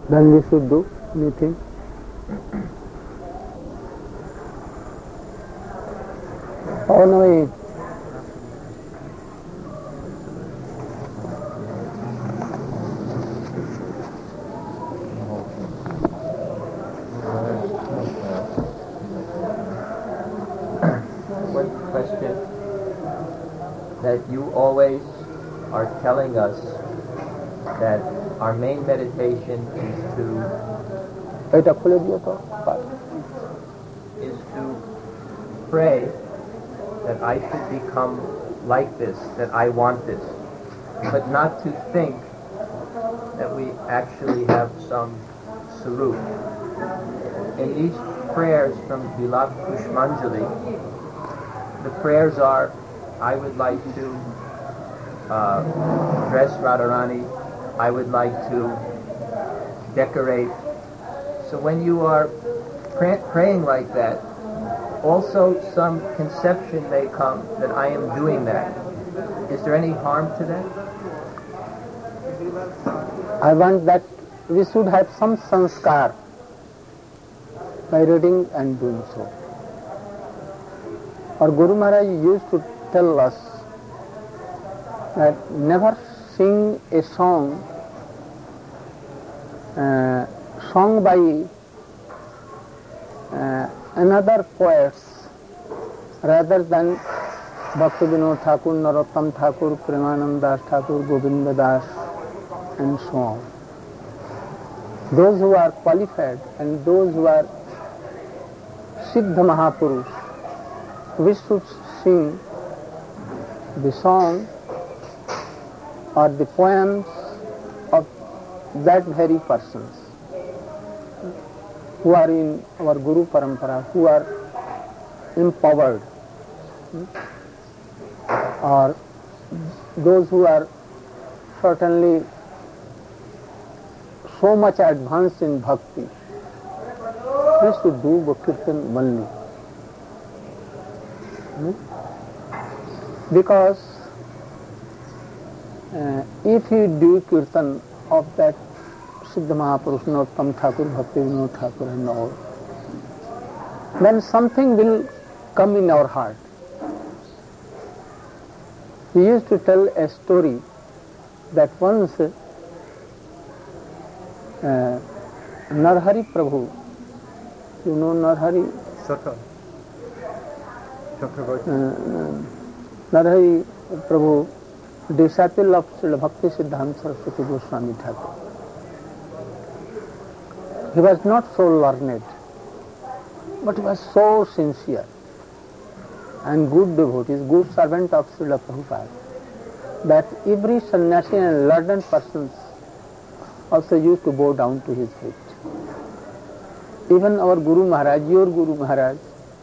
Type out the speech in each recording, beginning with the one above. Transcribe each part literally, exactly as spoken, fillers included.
then we should do anything. Oh no, wait. One question that you always are telling us that our main meditation is to এটা খুলে দিও তো is to pray that I should become like this, that I want this, but not to think that we actually have some sarup. In these prayers from Vilap Pushpanjali, the prayers are, I would like to uh, dress Radharani, I would like to decorate. So when you are pray- praying like that, also some conception may come that I am doing that. Is there any harm to that? I want that we should have some sanskar by reading and doing so. Our Guru Maharaj used to tell us that never sing a song uh, sung by uh, another poets rather than Bhakti Vinod Thakur, Narottam Thakur, Premanand Das Thakur, Govinda Das, and so on. Those who are qualified and those who are Siddha Mahapurush, we should sing the song or the poems of that very persons who are in our Guru Parampara, who are empowered, or those who are certainly so much advanced in bhakti. We should do Kirtan only. Because uh, if you do Kirtan of that Siddha Mahapurush, Narottam Thakur, Bhakti Vinod Thakur and all, then something will come in our heart. We used to tell a story that once uh, Narhari Prabhu, you know Narhari? Shaka. Chakravarti. Uh, Narhari Prabhu, disciple of Srila Bhakti Siddhanta Saraswati Goswami Thakur. He was not so learned, but he was so sincere and good devotee, good servant of Srila Prabhupada, that every sannyasi and learned persons also used to bow down to his feet. Even our Guru Maharaj, your Guru Maharaj,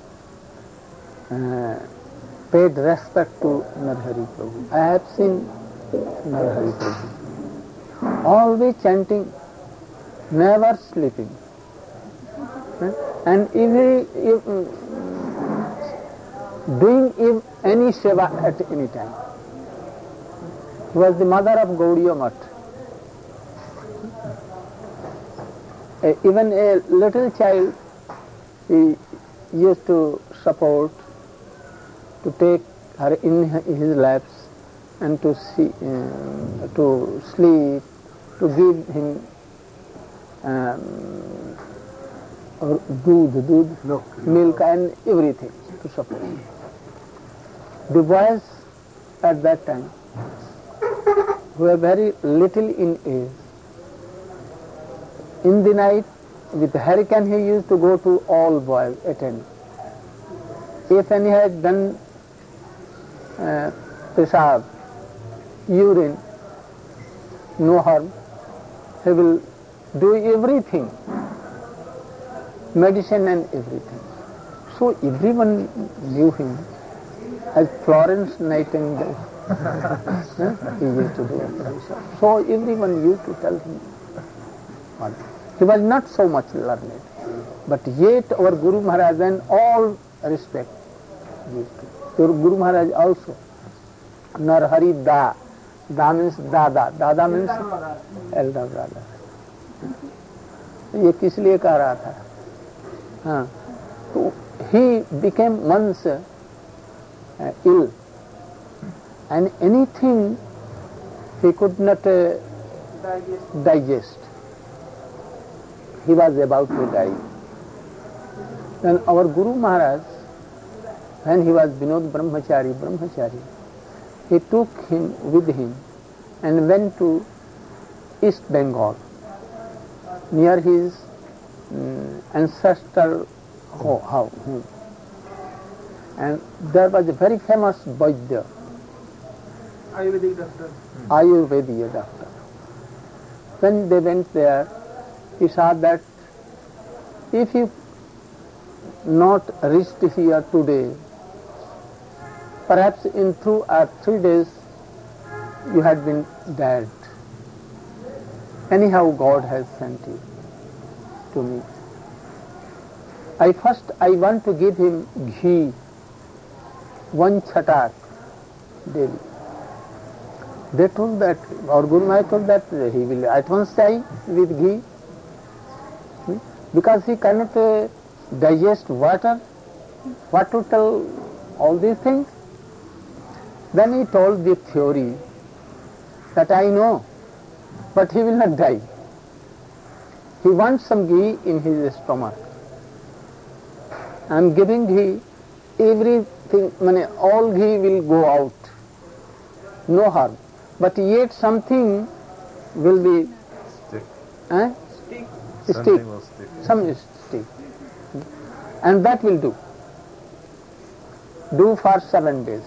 uh, paid respect to Narhari Prabhu. I have seen Narhari Prabhu always chanting, never sleeping, and every if, doing if any seva at any time. He was the mother of Gaudiya Math. Uh, even a little child he used to support, to take her in his laps and to see, uh, to sleep, to give him um, doodh, doodh, Milk. milk and everything to support. The boys at that time, who were very little in age, in the night with hurricane he used to go to all boys attend. If any had done uh, pesab, urine, no harm, he will do everything, medicine and everything. So everyone knew him as Florence Nightingale. He used to do it. So everyone used to tell him. He was not so much learned, but yet our Guru Maharaj and all respect used to. Your Guru Maharaj also, Narhari Da, Da means Dada, Dada means elder brother. ये किस लिए कह रहा था? हाँ, तो he became once uh, ill, and anything he could not uh, digest. digest. He was about to die. Then our Guru Maharaj, when he was Vinod Brahmachari, Brahmachari, he took him with him and went to East Bengal, near his um, ancestral ho- home. And there was a very famous Vaidya, Ayurvedic doctor. Ayurvedic doctor. When they went there, he saw that if you not reached here today, perhaps in two or three days you had been dead. Anyhow, God has sent you to me. I first I want to give him ghee, one chatak daily. They told that, our Guru Maharaj told that he will at once die with ghee, hmm? because he cannot uh, digest water. What to tell all these things? Then he told the theory that I know, but he will not die. He wants some ghee in his stomach. I am giving ghee, everything, mane, all ghee will go out, no harm. But yet something will be Stick. eh? Stick. stick, Something will stick. some is stick, and that will do. Do for seven days.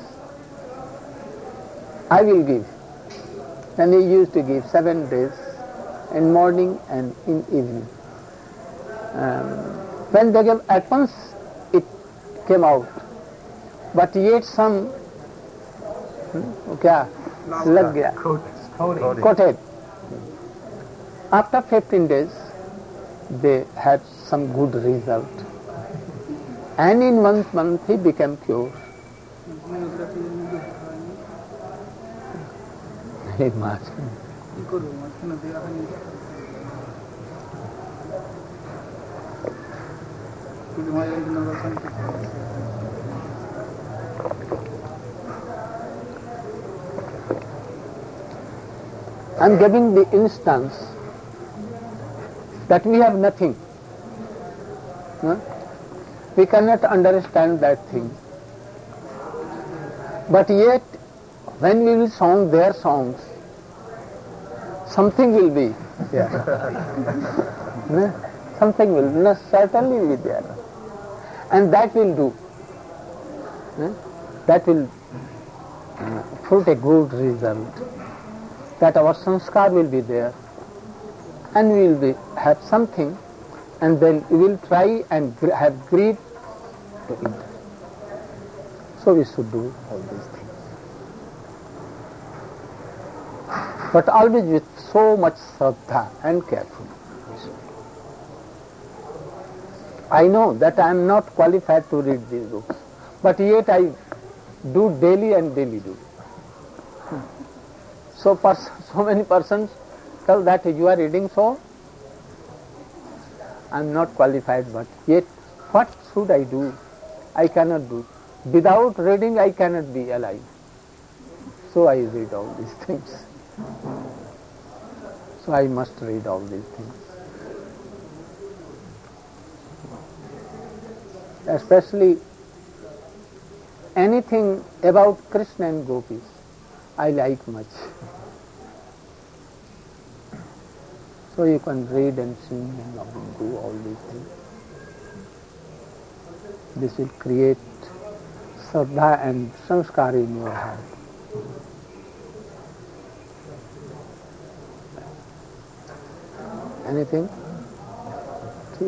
I will give. And he used to give seven days, in morning and in evening. Um, when they gave, at once it came out, but yet some hmm, क्या लग गया, Coating. coated. After fifteen days, they had some good result, and in one month he became cured. Hey, Master. I am giving the instance that we have nothing. Huh? We cannot understand that thing. But yet, when we will sing their songs, something will be there. No? Something will no, certainly be there. And that will do. No? That will uh, fruit a good result. That our sanskar will be there, and we will be, have something, and then we will try and gr- have greed to it. So we should do all these things. But always with so much shraddha and careful. I know that I am not qualified to read these books, but yet I do daily and daily do. So, pers- so many persons tell that you are reading, so I am not qualified, but yet what should I do? I cannot do. Without reading I cannot be alive. So I read all these things. So I must read all these things. Especially anything about Krishna and Gopis, I like much. So you can read and sing and do all these things. This will create shraddha and sanskar in your heart. Anything? See.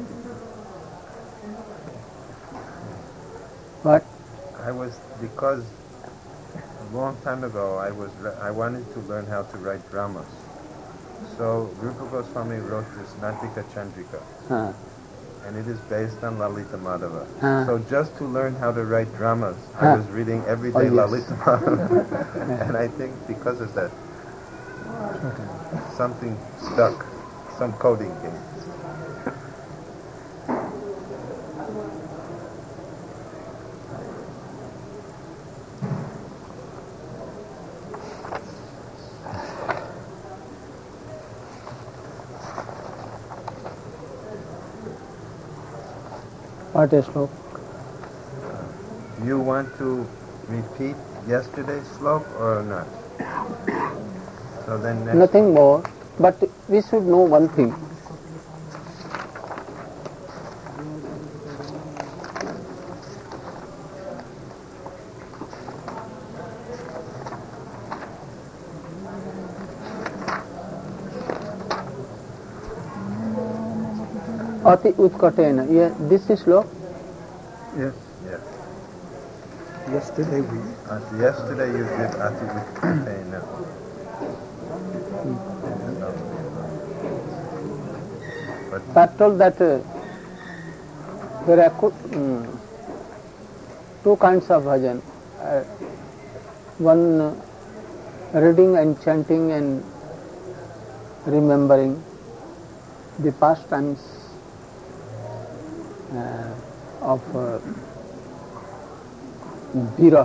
What? I was, because a long time ago I was I wanted to learn how to write dramas. So Rupa Goswami wrote this Natika Chandrika, Huh. and it is based on Lalita Madhava. Ah. So just to learn how to write dramas, Ah. I was reading every day Oh, yes. Lalita Madhava. And I think because of that, something stuck. some coding games. What is slok? You want to repeat yesterday's slok or not? So then next Nothing more, but we should know one thing. Ati utkatena. Yeah, this is slok. Yes. Yes. Yesterday we. Uh, yesterday you did Ati Utkatena. But I told that uh, there are um, two kinds of bhajan. Uh, one uh, reading and chanting and remembering the pastimes uh, of uh, vira,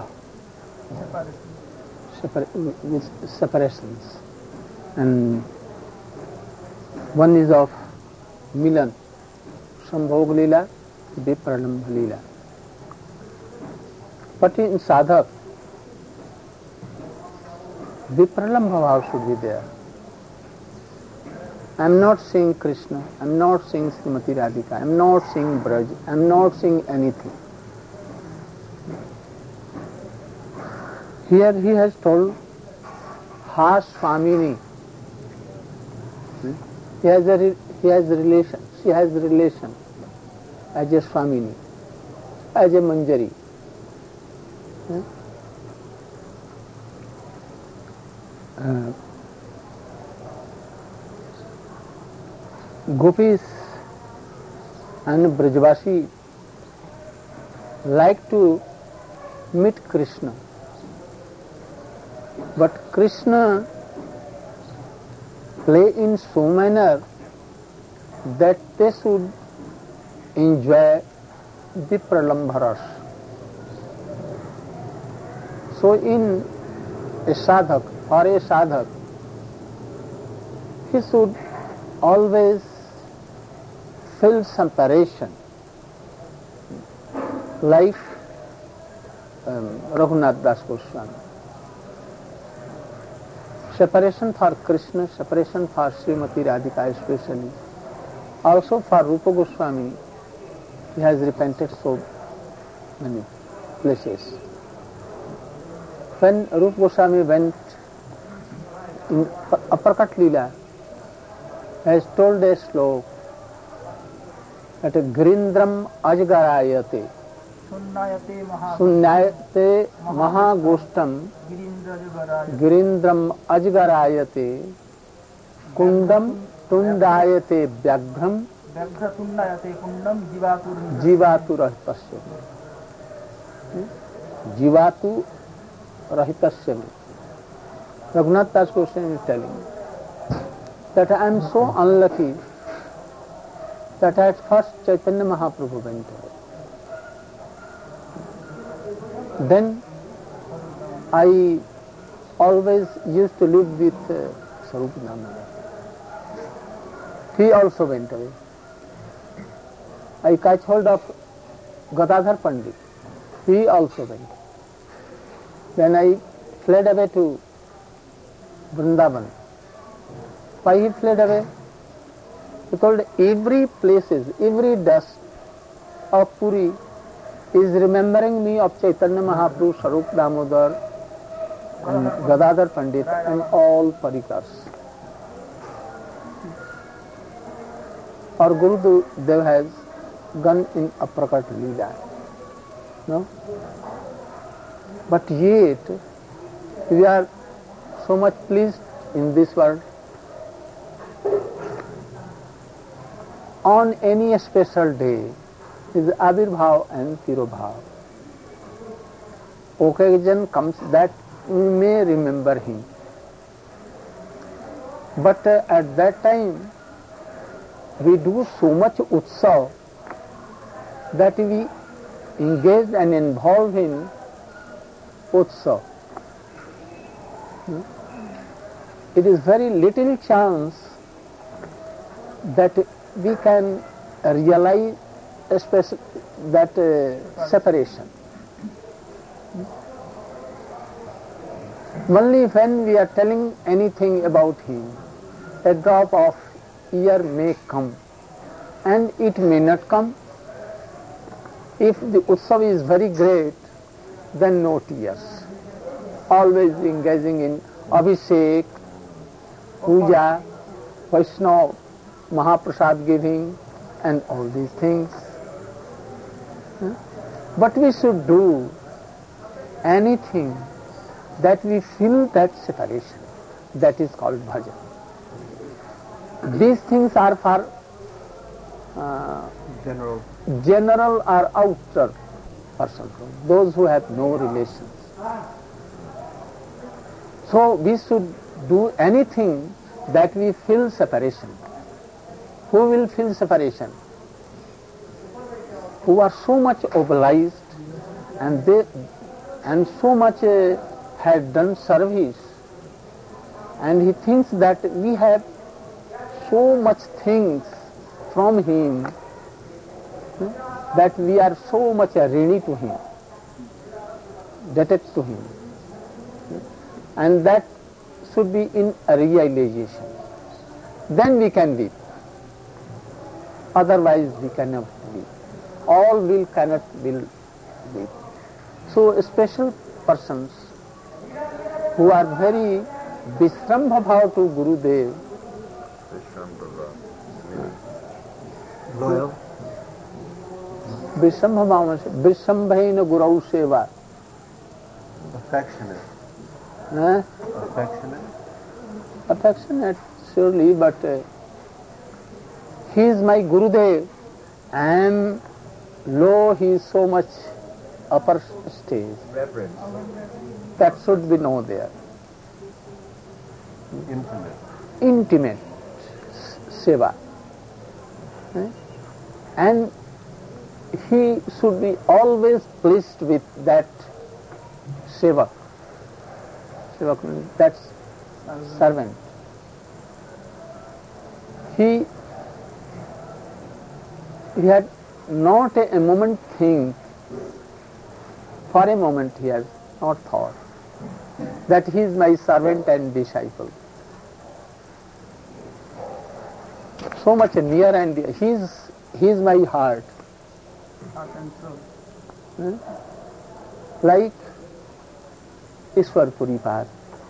separ- with separations, and one is of milan, sambhog lila, vipralambha lila. But in sadhak, vipralambha bhav should be there. I am not seeing Krishna, I am not seeing Srimati Radhika, I am not seeing Braj, I am not seeing anything. Here he has told Ha Swamini. He has a re- he has a relation, she has a relation as a Swamini, as a Manjari. Uh, Gopis and Brajvasi like to meet Krishna, but Krishna play in so manner that they should enjoy the pralambha rasa. So in a sadhak or a sadhak, he should always feel separation, like um, Raghunath Das Goswami. Separation for Krishna, separation for Srimati Radhika especially. Also for Rupa Goswami, he has repented so many places. When Rupa Goswami went in Uppercut Leela, he has told a slok that Girindram Ajgarayate Sunyayate Mahagostam Girindram Ajgarayate Kundam Tundayate Vyaghram Jivatu Rahitasya. Jivatu Rahitasya. Raghunath Das Goswami is telling that I am so unlucky that at first Chaitanya Mahaprabhu went away. Then I always used to live with uh, Sarup Damodar. He also went away. I catch hold of Gadadhar Pandit. He also went. Then I fled away to Vrindavan. Why he fled away? He told every places, every dust of Puri is remembering me of Chaitanya Mahaprabhu, Sarup Damodar, and Gadadhar Pandit, and all Parikars. Our Guru Dev has gone in Aprakat Leela. No? But yet, we are so much pleased in this world. On any special day is Avirbhav and Tirobhav. Occasion comes that we may remember him. But uh, at that time, we do so much utsav that we engage and involve in utsav. It is very little chance that we can realize especially that uh, separation. Only when we are telling anything about him, a drop of tear may come and it may not come. If the utsav is very great, then no tears. Always engaging in abhishek, puja, Vaishnava, Mahaprasad giving and all these things. But we should do anything that we feel that separation. That is called bhajan. These things are for uh, General. general or outer person, those who have no relations. So we should do anything that we feel separation. Who will feel separation? Who are so much obliged and they and so much uh, had done service, and he thinks that we have so much things from him that we are so much rini to him, debted to him, and that should be in a realization. Then we can weep. Otherwise we cannot weep. All will cannot will weep. So special persons who are very vishrambha bhava to Gurudev, Loyal. vishrambha bhava, vishrambhaina gurau seva. Affectionate. Eh? Affectionate. Affectionate, surely, but uh, he is my Gurudev. I am low, he is so much upper stage. Reverence. That should be known there. Intimate. Intimate seva. Eh? And he should be always pleased with that seva. Seva means that's servant. He he had not a, a moment think, for a moment he has not thought that he is my servant and disciple. So much near and dear. He is, he is my heart. Heart and soul. Hmm? Like Ishwar Puripar,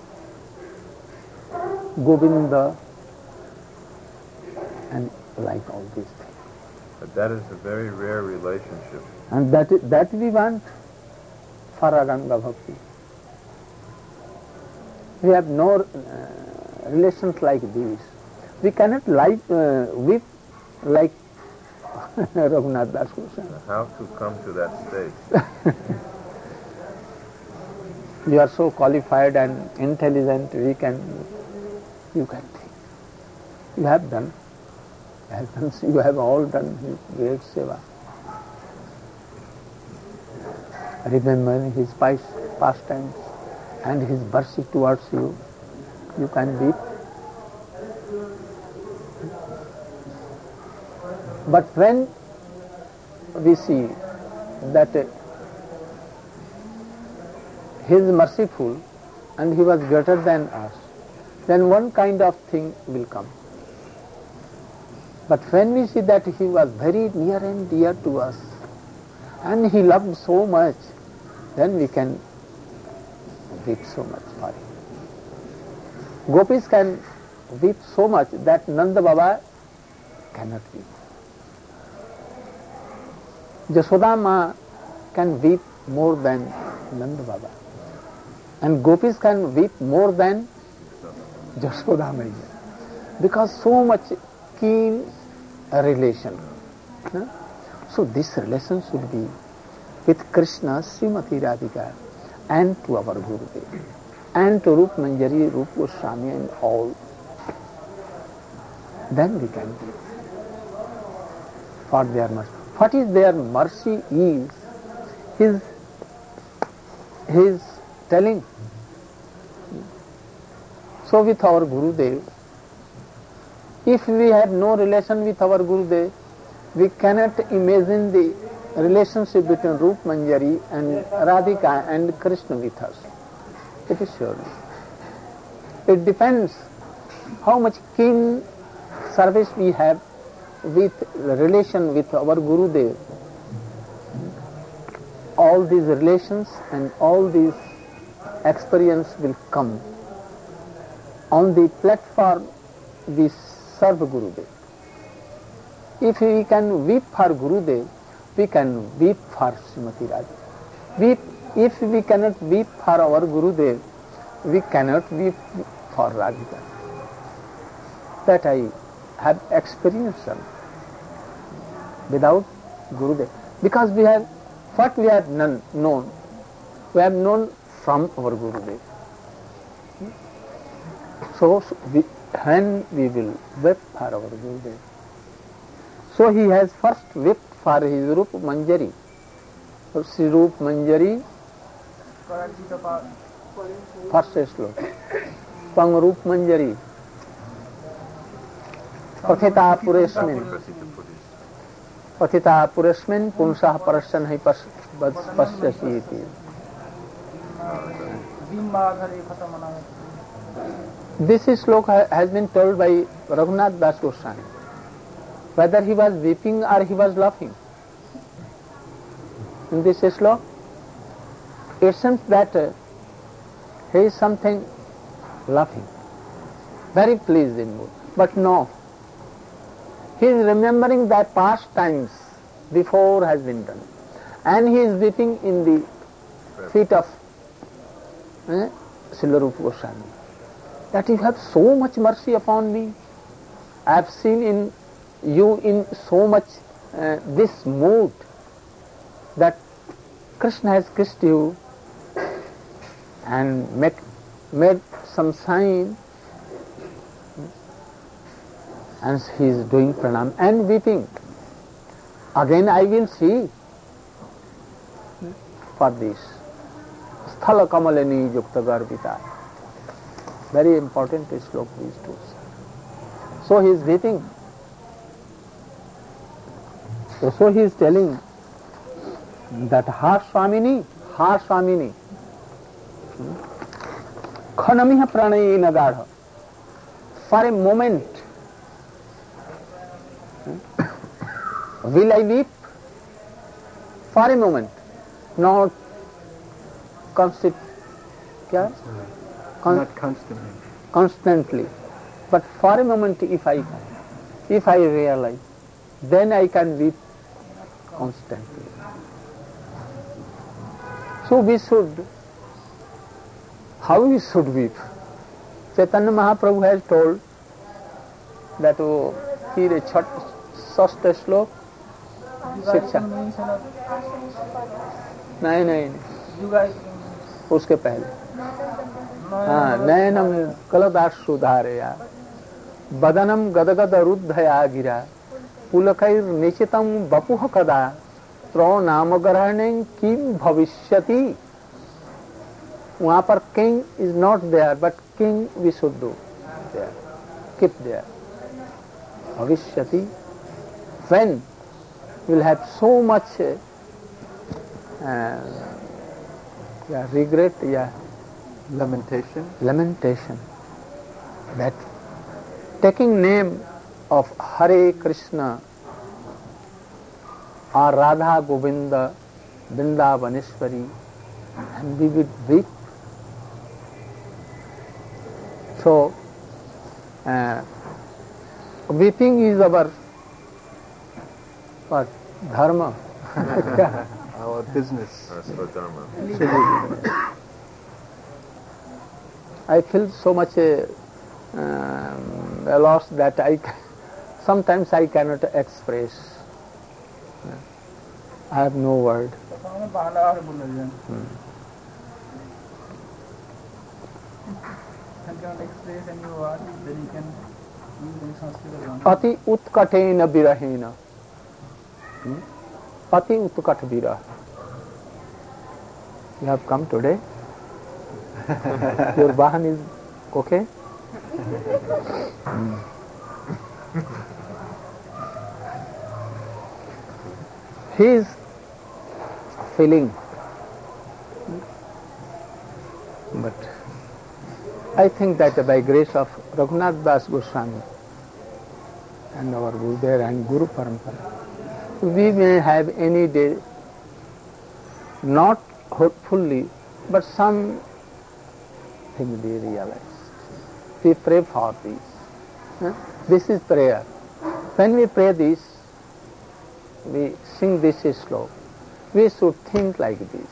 Govinda, and like all these things. But that is a very rare relationship. And that that we want for Aranga Bhakti. We have no uh, relations like these. We cannot like uh, weep like Raghunath Das Goswami. How to come to that state? You are so qualified and intelligent, we can, you can think. You have done. You have, done, you have all done his great seva. Remembering his past pastimes and his mercy towards you, you can weep. But when we see that uh, he is merciful and he was greater than us, then one kind of thing will come. But when we see that he was very near and dear to us and he loved so much, then we can weep so much for him. Gopis can weep so much that Nanda Baba cannot weep. Jashoda Ma can weep more than Nanda Baba. And Gopis can weep more than Jashoda Maiya. Because so much keen a relation. Huh? So this relation should be with Krishna, Srimati Radhika, and to our Gurudev, and to Rup Manjari, Rup Goswami and all. Then we can weep. for their mercy. What is their mercy is his, his telling. So with our Gurudev, if we have no relation with our Gurudev, we cannot imagine the relationship between Rup Manjari and Radhika and Krishna with us. It is surely. It depends how much keen service we have with relation with our Gurudev. All these relations and all these experience will come. On the platform we serve Gurudev. If we can weep for Gurudev, we can weep for Srimati Radhika. Weep, if we cannot weep for our Gurudev, we cannot weep for Radhika. That I have experienced without Gurudev. Because we have, what we have known, known we have known from our Gurudev. So, we, when we will weep for our Gurudev. So he has first wept for his Rup Manjari. Sri Rup Manjari, first sloka. Pang Rup Manjari. Pathita Puresmin. Pathita Puresmin Punsah Parashan Hai Pasyasi iti. This sloka has been told by Raghunath Das Goswami. Whether he was weeping or he was laughing. In this sloka, it seems that uh, he is something laughing, very pleased in mood. But no, he is remembering that past times before has been done. And he is weeping in the feet of eh, Srila Rupa Goswami. That you have so much mercy upon me. I have seen in you in so much uh, this mood that Krishna has kissed you and make, made some sign, and he is doing pranam and weeping. Again I will see for this. Sthala kamalani yukta garbita. Very important sloka these two. So he is weeping. So, so he is telling that Ha Swamini, Ha Swamini, Khanamiha Pranayena Gadha. For a moment, will I weep? For a moment, not constant, kya? Con- Not constantly. Constantly, but for a moment, if I, if I realize, then I can weep constantly. So we should, how we should weep? Chaitanya Mahaprabhu has told that oh, here a chhat, sasta slok, शिक्षा नहीं नहीं उसके पहले हाँ नयनम कलदाशु धारया बदनम गदगद रुद्धया गिरा पुलकैर निशितम बपुह कदा throw नाम ग्रहणे किम भविष्यति. वहाँ पर king is not there but king we should do there, keep there. भविष्यति when we'll have so much uh, uh, yeah, regret, yeah, Lamentation. lamentation, that taking name of Hare Krishna or Radha Govinda Vrindavaneshwari, and we would weep. So uh, weeping is our what? Dharma. Our business. I feel so much uh, um, lost that I sometimes I cannot express. I have no word. Hmm. I cannot express any word, then you can use any Sanskrit. Ati utkatena birahena Pati Utkat Vira. You have come today? Your Vahan is okay? mm. He is feeling, but I think that by grace of Raghunath Das Goswami and our Gurudev and Guru Parampara, we may have any day, not hopefully, but some thing we realize. We pray for this. Huh? This is prayer. When we pray this, we sing this sloka. We should think like this.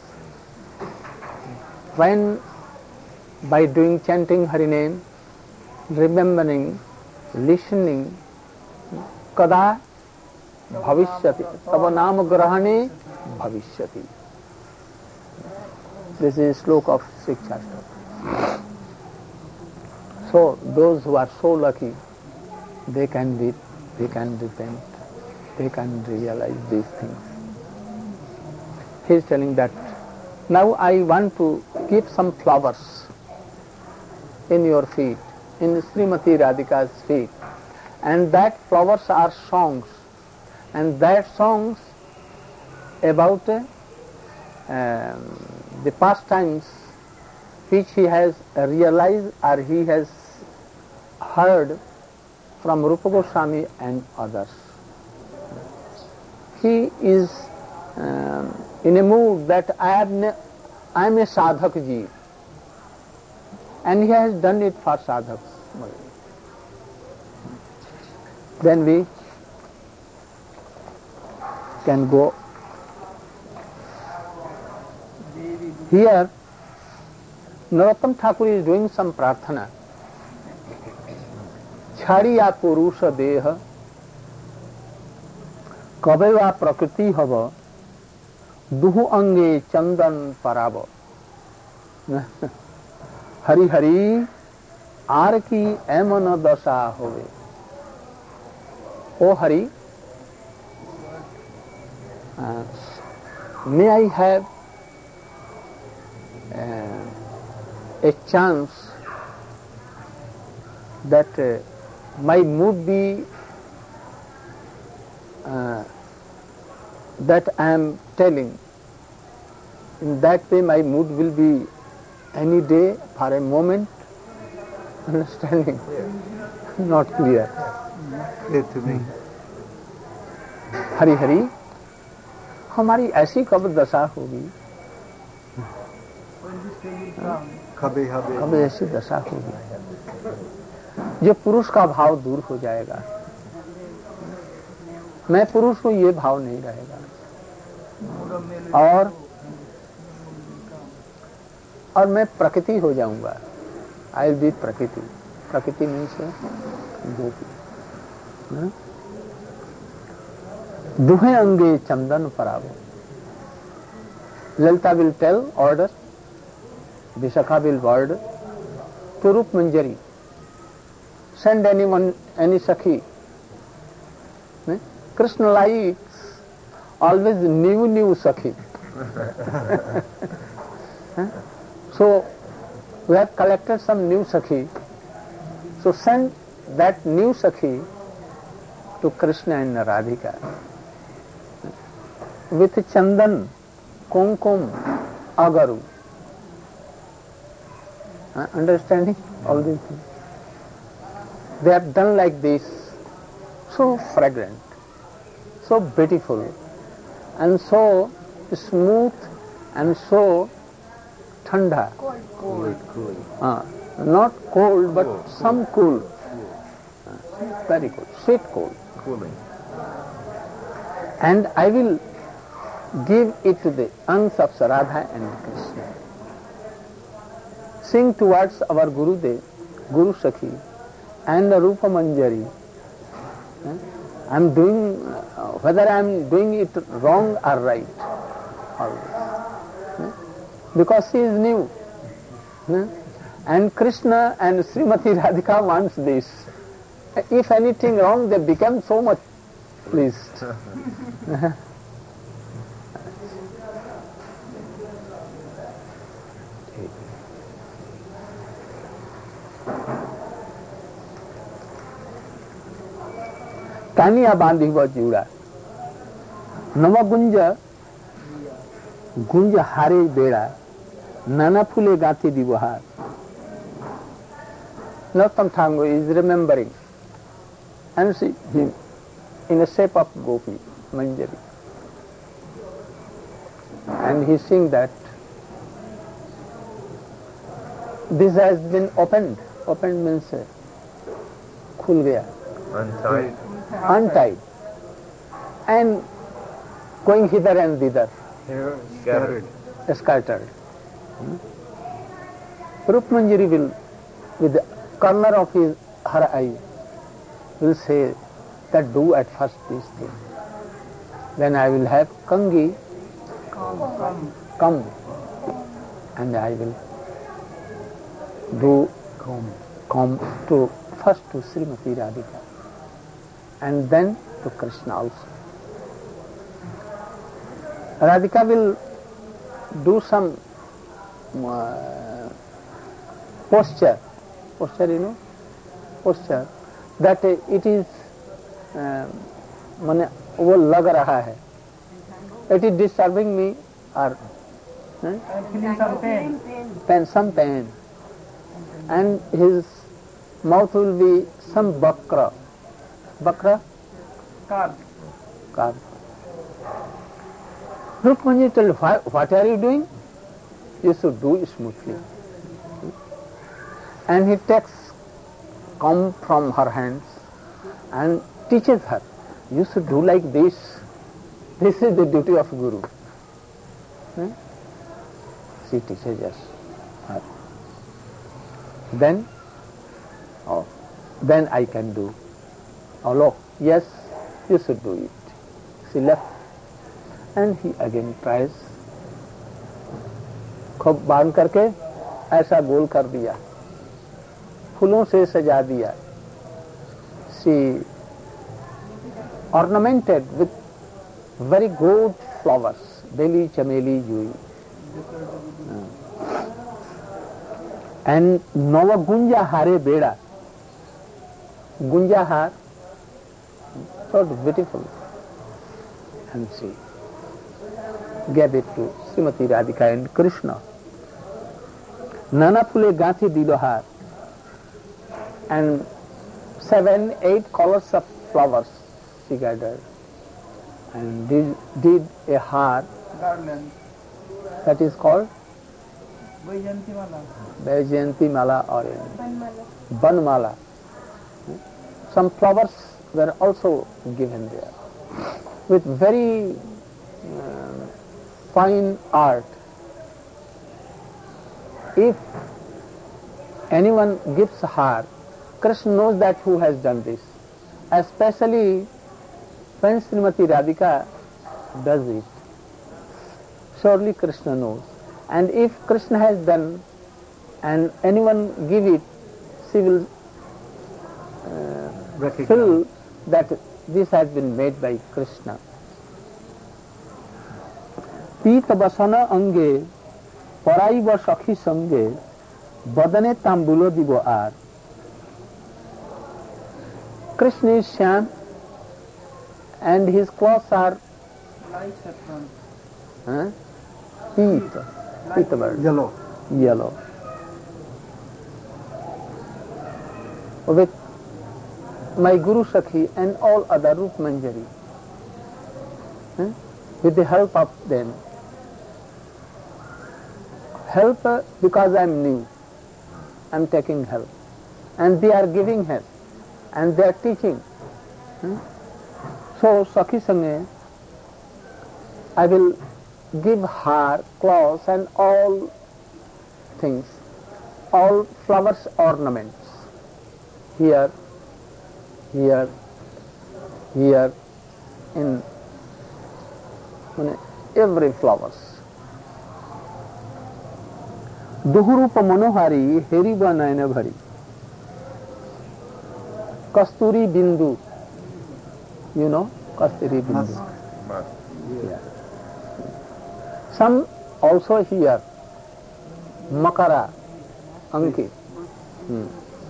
When by doing chanting Hari name, remembering, listening, kada bhavishyati, tava nama grahane bhavishyati. This is sloka of Shiksha Shastra. So those who are so lucky, they can be, they can repent, they can realize these things. He is telling that now I want to keep some flowers in your feet, in Srimati Radhika's feet, and that flowers are songs, and that songs about uh, um, the pastimes which he has realized or he has heard from Rupa Goswami and others. He is um, in a mood that I am, I am a sadhak ji, and he has done it for sadhaks. Then we can go. Here, Narottam Thakur is doing some prarthana. Chhadiya purusha deha kabeva prakriti hava duhu ange chandan parava. Hari Hari aar ki emana dasha hove. O Hari, uh, may I have uh, a chance that uh, my mood be uh, that I am telling. In that way my mood will be any day for a moment. Understanding? Yeah. Not clear. Clear to me. Hari Hari हमारी ऐसी कब दशा होगी, कभी हबे कब ऐसी दशा होगी जो पुरुष का भाव दूर हो जाएगा, मैं पुरुष हूँ ये भाव नहीं रहेगा, और और मैं प्रकृति हो जाऊंगा. आई विल बी प्रकृति. प्रकृति मीन्स गोपी. दुहे अंगे चंदन परावो. Lalita will tell order, Vishakha will word to Rup Manjari. Send anyone, any Sakhi. Eh? Krishna likes always new, new Sakhi. eh? So, we have collected some new Sakhi. So, send that new Sakhi to Krishna and Radhika. With Chandan, Kumkum, Agaru. Uh, understanding all these things. They have done like this, so fragrant, so beautiful, and so smooth, and so thanda. Cold, cold, cool. Uh, not cold, but cool. Some cool. Uh, very cool, sweet cold. Cooling. And I will give it to the Ansh of Radha and Krishna. Sing towards our Guru Dev, Guru Sakhi, and Rupa Manjari. I am doing, uh, whether I am doing it wrong or right, always. Because she is new. And Krishna and Srimati Radhika wants this. If anything wrong, they become so much pleased. कानिया बांधिब जुड़ा नव गुंज गुंज हारे बेड़ा नाना फूले गांथी दिबो हार. Narottam Thakur is remembering and see him in the shape of Gopi, Manjari. And he saying that this has been opened. Opened means uh, khul gaya. Untied. Untied. And going hither and thither. Hair scattered. Scattered. Hmm? Rup Manjari will, with the corner of his her eye, will say that do at first this thing. Then I will have Kangi Come, come. come and I will do Come. come to first to Srimati Radhika and then to Krishna also. Radhika will do some uh, posture, posture you know, posture that uh, it is uh, माने वो लग रहा है, it is disturbing me or I'm feeling some pain. pain, some pain, and his mouth will be some bakra, bakra, Carved. carved. Rukmani told, what, what are you doing? You should do smoothly. And he takes comb from her hands and teaches her, you should do like this. This is the duty of Guru. Hmm? She teaches us. Her. Then, oh, then I can do. Oh, look, yes, you should do it. She left. And he again tries. खूब बांध करके ऐसा गोल कर दिया, फूलों से सजा दिया. She ornamented with very good flowers, beli, chameli, jui. And Nava Gunja Hare Beda. Gunja Har, so beautiful. And she gave it to Srimati Radhika and Krishna. Nana Phule Gathi Dilohar. And seven, eight colors of flowers she gathered and did, did a har Garland. that is called Vaijayanti Mala. Vaijayanti Mala or Banmala. Some flowers were also given there with very uh, fine art. If anyone gives a har, Krishna knows that who has done this, especially when Srimati Radhika does it. Surely Krishna knows. And if Krishna has done and anyone give it, she will uh, feel that this has been made by Krishna. Pita basana ange, paraiva sakhi sange, badane tambulo dibo ar. Krishna is Shyam and his clothes are Light saffron. huh? Pita, Pita bird, Yellow. yellow. With my Guru Sakhi and all other Rup Manjari, huh? with the help of them. Help uh, because I am new, I am taking help. And they are giving help. And they are teaching. Hmm? So, Sakhi Sange, I will give her clothes and all things, all flowers ornaments. Here, here, here, in, in every flowers. Duhurupa Manohari, Heriba Naina Bhari. Kasturi Bindu, you know, Kasturi Bindu. Musk. Must. Yeah. Some also here, Makara, Ankit. Hmm.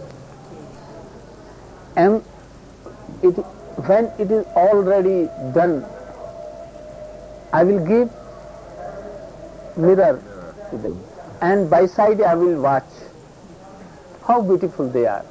And it, when it is already done, I will give mirror to them. And by side I will watch how beautiful they are.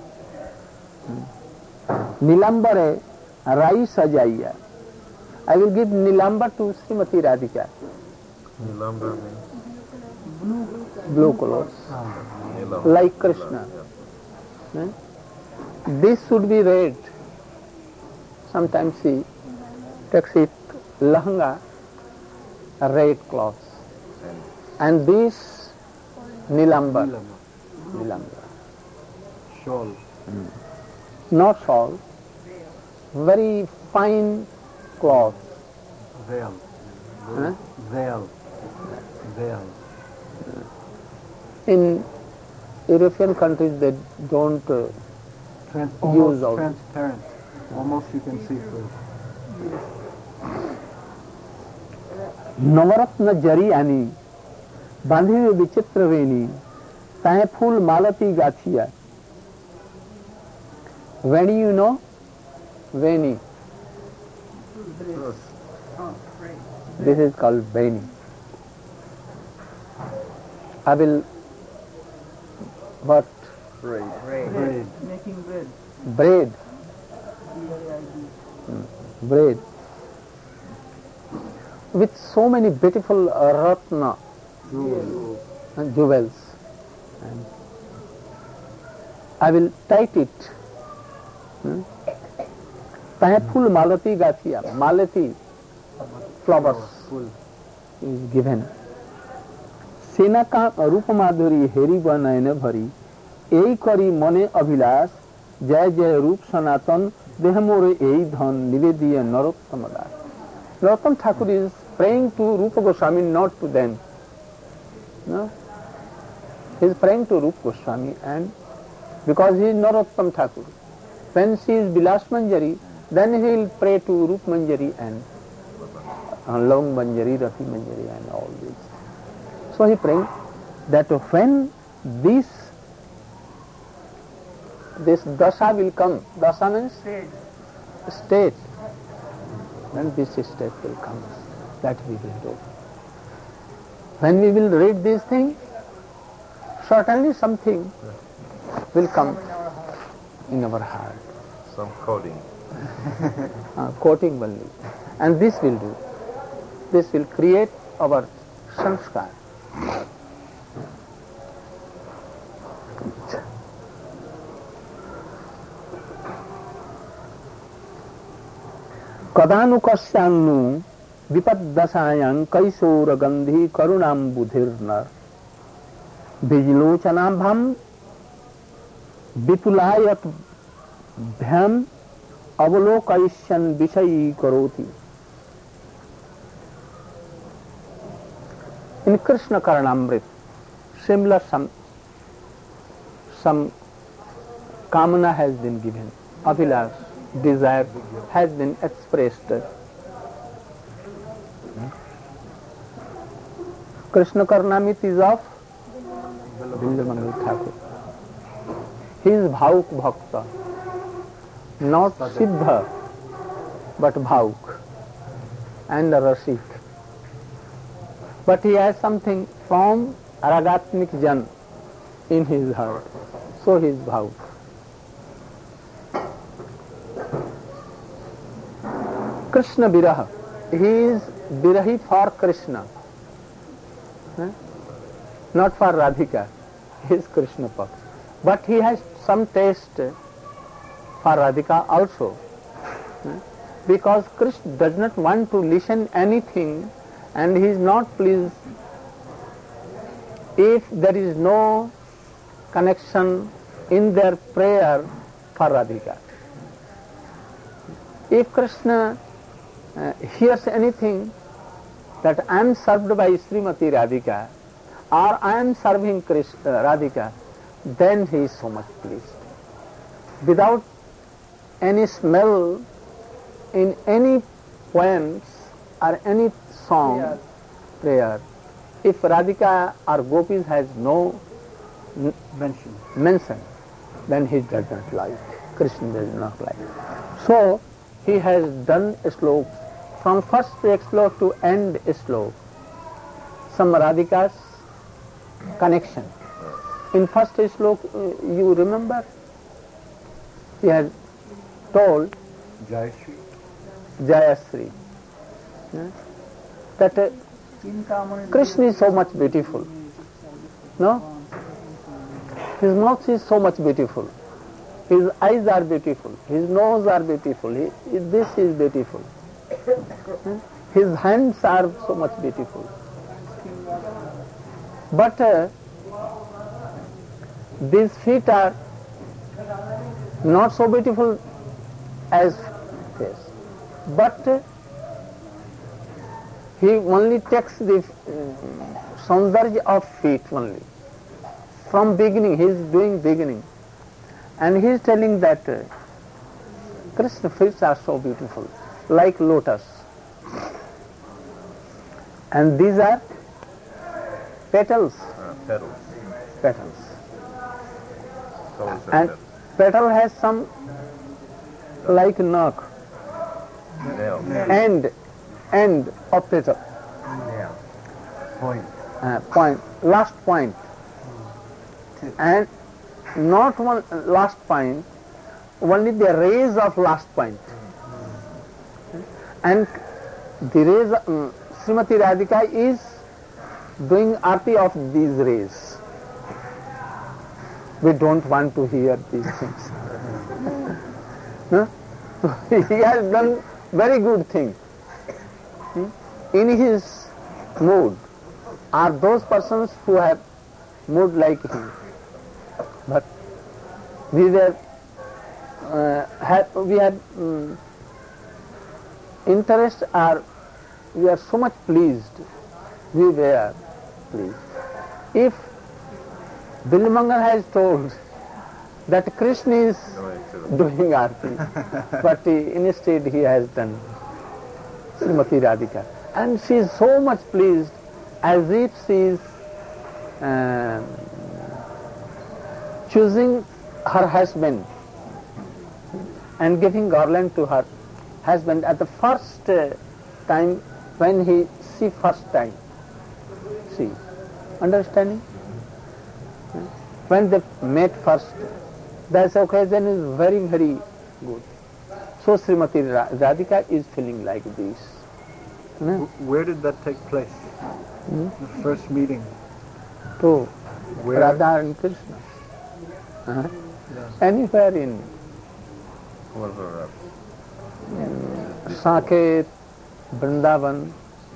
Nilambare Rai Sajaiya. I will give Nilambar to Srimati Radhika. Nilambar means? Blue colors. Nilam. Like Krishna. Yeah. Hmm? This should be red. Sometimes she takes it lahanga, red cloth. And this Nilambar. Nilama. Nilambar. Shawl. Not shawl. Very fine cloth. Veil. Huh? Veil. Veil. In European countries they don't uh, Trans- Use almost out. transparent. Almost you can see through. नवरत्न जरी आनी बांधी हुई विचित्र वेणी ताहे फूल मालती गाछिया. वेणी you know? Veni. This is called Veni. I will what? Braid. Braid. Making bread. Braid. Braid. With so many beautiful uh, ratna Jewels. and jewels. And I will tight it. Tahe full malati gathia. Malati flowers Full. is given. सेना का रूप माधुरी हेरी बनयन भरी यही करी मने अभिलाष जय जय रूप सनातन देह मोरे यही धन निवेदिय नरोत्तम दास. Narottam Thakur is praying to Rupa Goswami, not to them. No? He is praying to Rupa Goswami, and because he is Narottam Thakur. When she is Bilas Manjari, then he will pray to Rup Manjari and uh, Long Manjari, Rafi Manjari and all these. So he praying that when this this dasha will come, dasha means Stage. state, then this state will come. That we will do. When we will read this thing, certainly something will come in our heart. Some coding. Uh, quoting only. And this will do. This will create our sanskar. कदानुकस्यान्नु विपद्दशायां कैशोरगंधी करुणाम्बुधिर्नर बीजलोचनाभं विपुलायत भ्याम अवलोकयिष्यन् विषयी करोति. In Krishna Karnamrit, similar some some kamana has been given, abhilash, desire has been expressed. Krishna Karnamrit is of Bindamangal Thakur. He is Bhauk Bhakta, not Siddha, but Bhauk and Rasik. But he has something from Ragatmik Jan in his heart, so he is Bhauk. Krishna Viraha, he is Virahi for Krishna, eh? Not for Radhika, he is Krishna Pak. But he has some taste for Radhika also, eh? Because Krishna does not want to listen anything and he is not pleased if there is no connection in their prayer for Radhika. If Krishna uh, hears anything that I am served by Srimati Radhika or I am serving Krishna, uh, Radhika, then he is so much pleased. Without any smell in any poems or any song, Prayer. prayer, if Radhika or Gopis has no Mention. mention, then he does not like. Krishna does not like. So he has done a sloka from first sloka to end sloka. Some Radhika's connection. In first sloka, uh, you remember, he had told Jayashree. Jayashree yeah, that uh, Krishna is so much beautiful. No? His mouth is so much beautiful. His eyes are beautiful. His nose are beautiful. He, this is beautiful. His hands are so much beautiful. But uh, these feet are not so beautiful as face. But uh, he only takes the uh, saundarya of feet only. From beginning, he is doing beginning. And he is telling that uh, Krishna feet are so beautiful, like lotus. And these are petals. Uh, petals. Petals. So is a And petal. petal has some like knock, Nail. end, end of petal, Point. uh, point, last point. And not one last point, only the rays of last point. And the rays, um, Srimati Radhika is doing arti of these rays. We don't want to hear these things. Huh? He has done very good thing. Hmm? In his mood are those persons who have mood like him. But we were, uh, had, we had um, interest, or we are so much pleased. We were pleased. If Bilmangal has told that Krishna is doing arti, but uh, instead he has done Srimati Radhika, and she is so much pleased, as if she is uh, choosing her husband and giving garland to her husband at the first uh, time when he see first time. See, understanding? When they met first, that occasion is very, very good. So Srimati Ra- Radhika is feeling like this. No? Wh- Where did that take place? Hmm? The first meeting. To Where? Radha and Krishna. Uh-huh. Anywhere in Whatever. Saket, Vrindavan,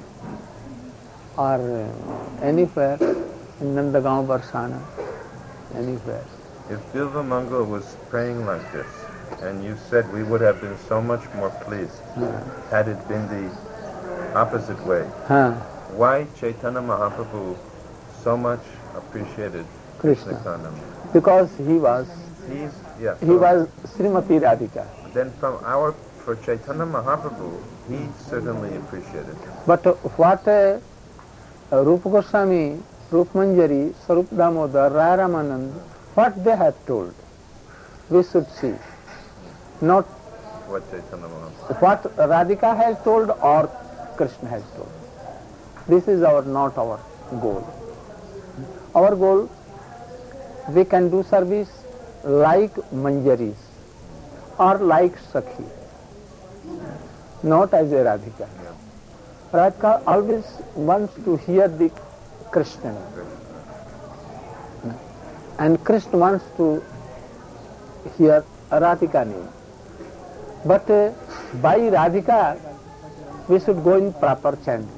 or uh, anywhere in Nandagaon, Barsana, anywhere. If Bilvamangal was praying like this, and you said we would have been so much more pleased had it been the opposite way, Huh. why Chaitanya Mahaprabhu so much appreciated Krishna. Krishna Kanam? Because he was, He's, yeah. he so was Srimati Radhika. Then from our, for Chaitanya Mahaprabhu, he certainly appreciated. But uh, what uh, Rupa Goswami, Rup Manjari, Sarup Damodar, Raya Ramanand, what they have told, we should see. Not What Chaitanya Mahaprabhu. what Radhika has told or Krishna has told. This is our not our goal. Our goal, we can do service like Manjaris or like Sakhi, not as a Radhika. Radhika always wants to hear the Krishna name. And Krishna wants to hear Radhika name. But uh, by Radhika, we should go in proper chant.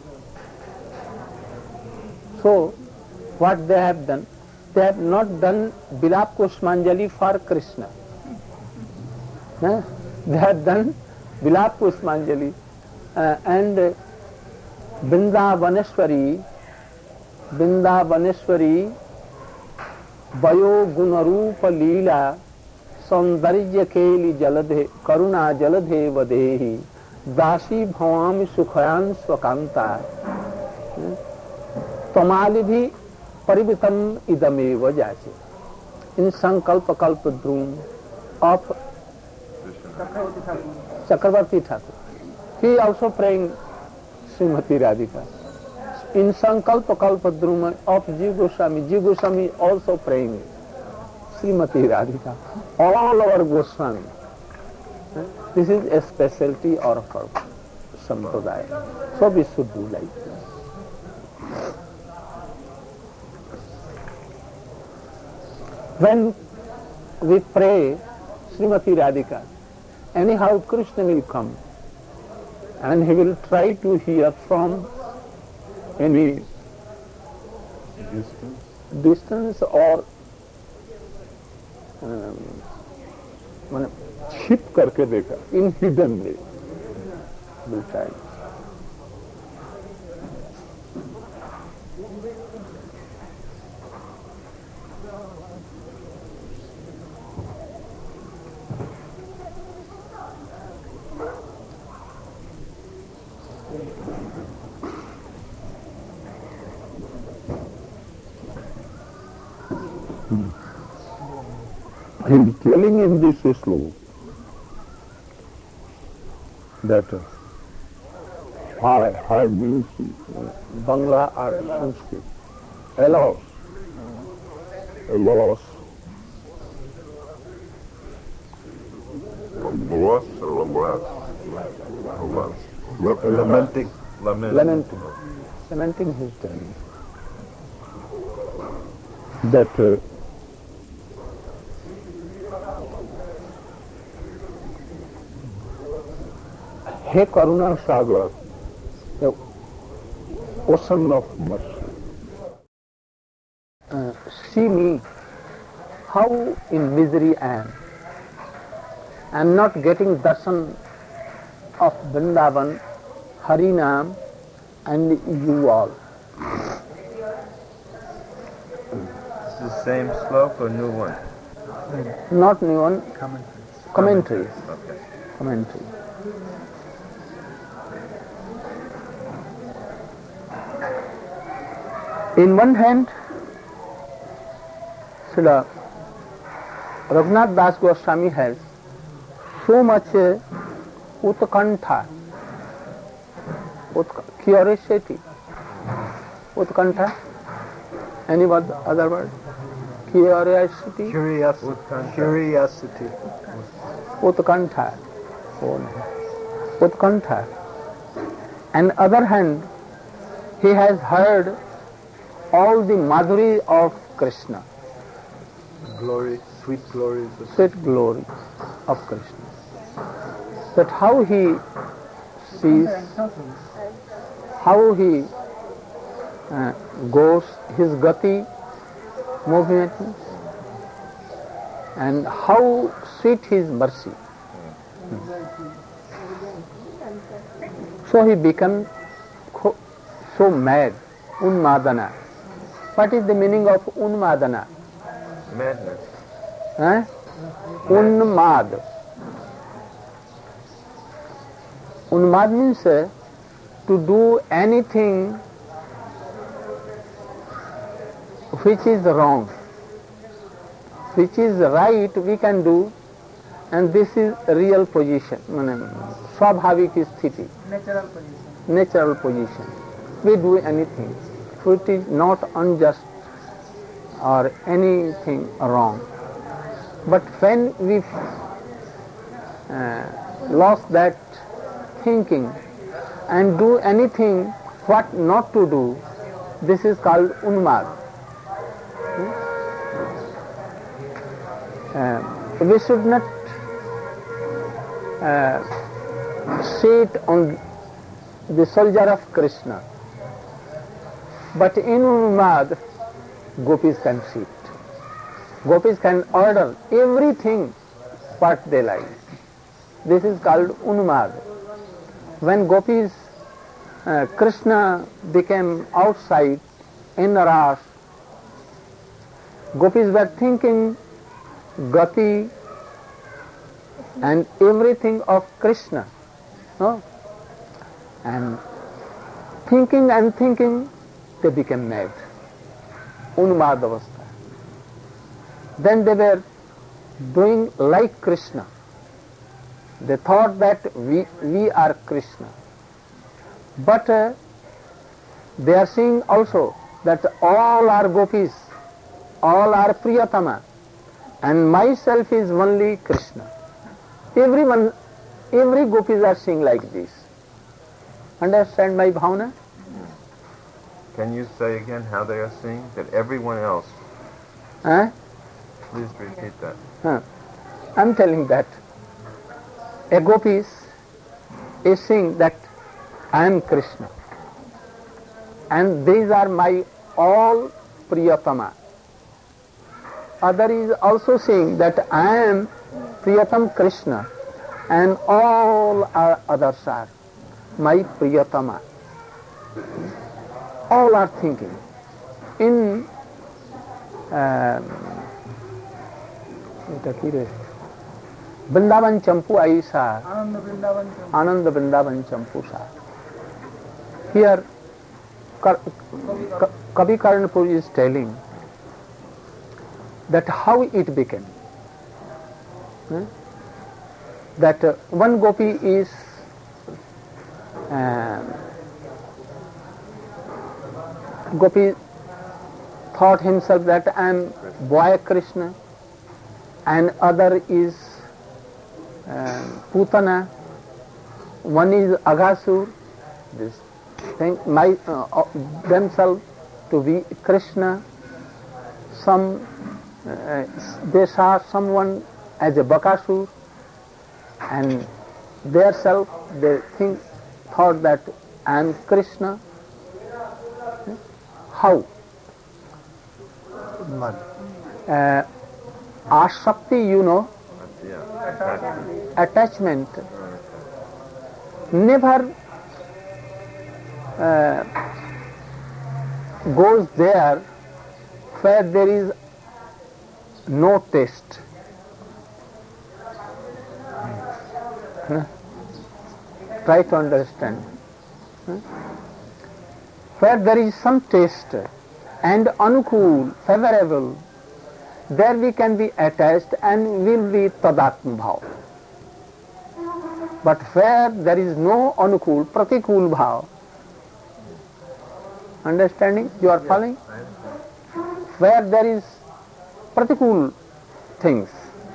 So, what they have done, they have not done Vilap Pushpanjali for Krishna. No? They have done Vilap Pushpanjali uh, and uh, Vrindavaneshwari, Vrindavaneshwari, Vayo Gunarupa Leela, Saundarya Keli Jaladhe, Karuna Jaladhe Vadehi, दासी भवामि सुखयान स्वकांता तमालि भी परिवृतम इदमेव जाचे. In Sankalpa Kalpa Dhrum of Chakravarti Thakur. He also praying Srimati Radhika. In Sankalpa Kalpa Dhrum of Jiva Goswami, Jiva Goswami also praying Srimati Radhika. All our Goswami. This is a specialty of our Sampradaya. So we should do like this. When we pray Srimati Radhika, anyhow Krishna will come and he will try to hear from any Distance. distance or um, माने छिप करके देखा, in hidden way will try. I am telling in this slope that uh, high, high means uh, Bangla or Sanskrit allows, allows Lamenting. Lament. lamenting, lamenting his death. That uh, Hey Karuna Sagar, the ocean of mercy. Uh, see me, how in misery I am. I am not getting darshan of Vrindavan, Harinam, and you all. It's the same slok or new one? Not new one, commentaries. Okay. Commentary. In one hand, Srila Raghunath Das Goswami has so much uh, utkantha, utk- curiosity. Utkantha? Any word, other word? Curiosity? Curiosity. Utkantha. Curiosity. Utkantha. Oh, no. Utkantha. On the other hand, he has heard all the madhuri of Krishna, Glory, sweet glories. of- sweet glory of Krishna. But how he sees, how he uh, goes, his gati, movement, and how sweet his mercy. So he became co- so mad, unmadana. What is the meaning of unmadana? Madness. Eh? Unmad. Unmad means uh, to do anything which is wrong. Which is right we can do, and this is real position, swabhavik sthiti, Natural position. natural position. We do anything which is not unjust or anything wrong. But when we uh, lost that thinking and do anything what not to do, this is called unmad. Uh, we should not uh, sit on the shoulder of Krishna, but in unmad, gopis can sit. Gopis can order everything what they like. This is called unmad. When gopis, uh, Krishna became outside in Ras, gopis were thinking gati and everything of Krishna. No? And thinking and thinking, they became mad. Unmad avastha. Then they were doing like Krishna. They thought that we, we are Krishna. But uh, they are seeing also that all are gopis, all are Priyatama, and myself is only Krishna. Everyone, every gopis are seeing like this. Understand my bhavana? Can you say again how they are seeing? That everyone else... Huh? Please repeat that. Huh. I'm telling that a gopis is seeing that I am Krishna. And these are my all Priyatama. Other is also saying that I am Priyatam Krishna and all our others are my Priyatama. All are thinking. In uh, Vrindavan Champu Aisa, Ananda Vrindavan Champu. Ananda Vrindavan Champu Sa. Here Kavi Karnapur is telling that how it became. Hmm? That uh, one gopi is uh, gopi thought himself that I am boy Krishna, and other is uh, Putana, one is Aghasur. This thing, my uh, themselves to be Krishna. Some uh, they saw someone as a Bakasur, and their self they think thought that I am Krishna. How? Mud. Uh, Ashakti, you know, Yeah. attachment never uh, goes there where there is no taste. Huh? Try to understand. Huh? Where there is some taste and anukul, favorable, there we can be attached and will be tadatma bhav. But where there is no anukul, pratikul bhav, understanding? You are following? Where there is pratikul things,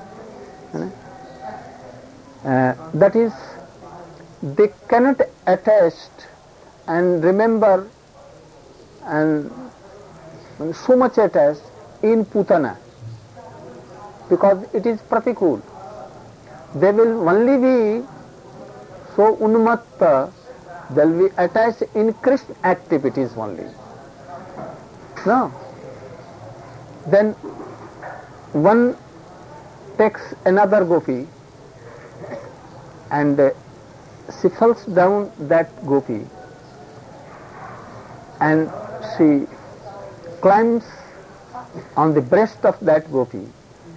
uh, that is, they cannot attach and remember and so much attached in Putana, because it is pratikul. They will only be so unmatta, they will be attached in Krishna activities only. No. Then one takes another gopi and uh, she falls down that gopi and she climbs on the breast of that gopi,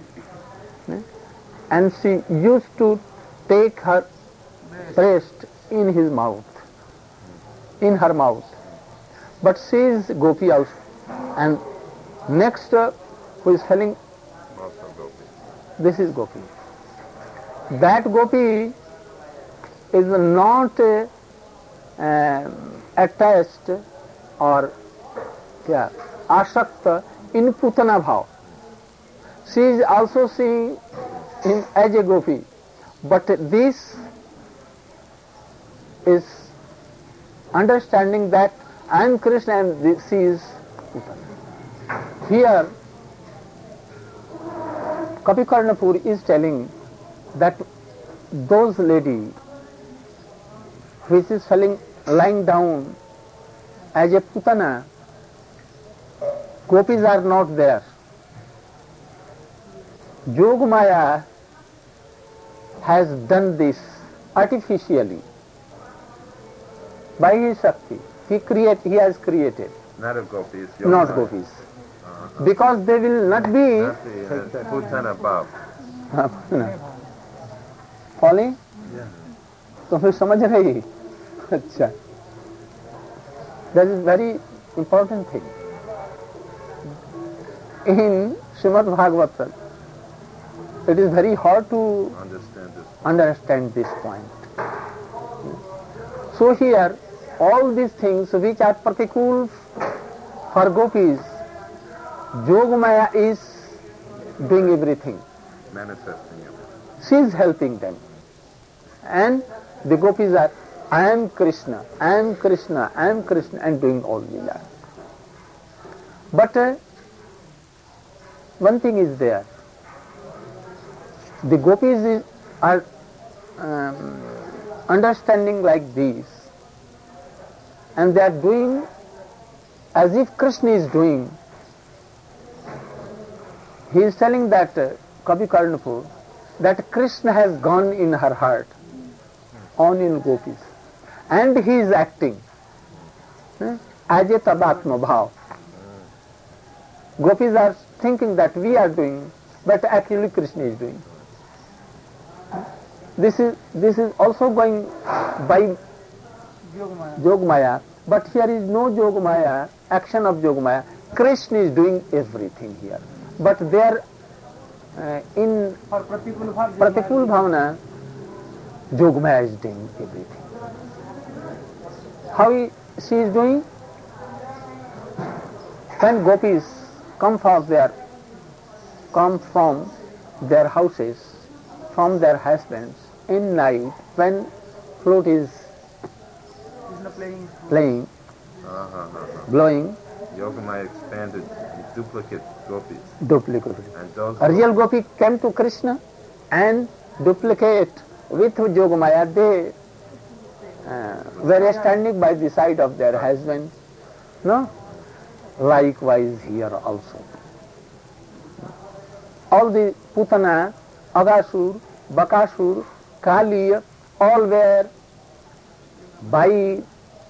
and she used to take her breast in his mouth, in her mouth. But she is gopi also, and next uh, who is telling, this is gopi. That gopi is not uh, uh, attached or yeah, ashakta in Putana bhav. She is also seeing him as a gopi, but this is understanding that I am Krishna and this, she is Putana. Here Kavi Karnapur is telling that those lady which is falling, lying down as a Putana, gopis are not there. Yogamaya has done this artificially by his Shakti. He create, he has created. Not of gopis. Not Yogamaya. gopis. Uh-huh. Because they will not be Not the uh, Putana Bhav. Following तो फिर समझ रही Acha. That is very important thing. In Srimad Bhagavatam, it is very hard to Understand this. understand this point. So here, all these things which are pratikul for gopis, Yogamaya is doing everything. Manifesting it. She is helping them. And the gopis are, I am Krishna, I am Krishna, I am Krishna, and doing all Leela. But uh, one thing is there. The gopis is, are um, understanding like this, and they are doing as if Krishna is doing. He is telling that uh, Kavi Karnapur, that Krishna has gone in her heart, on in gopis, and he is acting eh, as a tabatma bhav. Gopis are thinking that we are doing, but actually Krishna is doing. This is this is also going by Yogamaya. Yogamaya, but here is no Yogamaya, action of Yogamaya. Krishna is doing everything here. But there, uh, in For Pratikul Bhav, Pratikul Bhavana, Yogamaya is doing everything. How he, she is doing? When gopis come from their, come from their houses, from their husbands, in night, when flute is Krishna playing. playing, Uh-huh. blowing, Yogamaya expanded in duplicate gopis. duplicate. And those A real gopi came to Krishna and duplicate with Yogamaya. They uh, were standing by the side of their husbands. No? Likewise here also. All the Putana, Agasur, Bakasur, Kali, all were by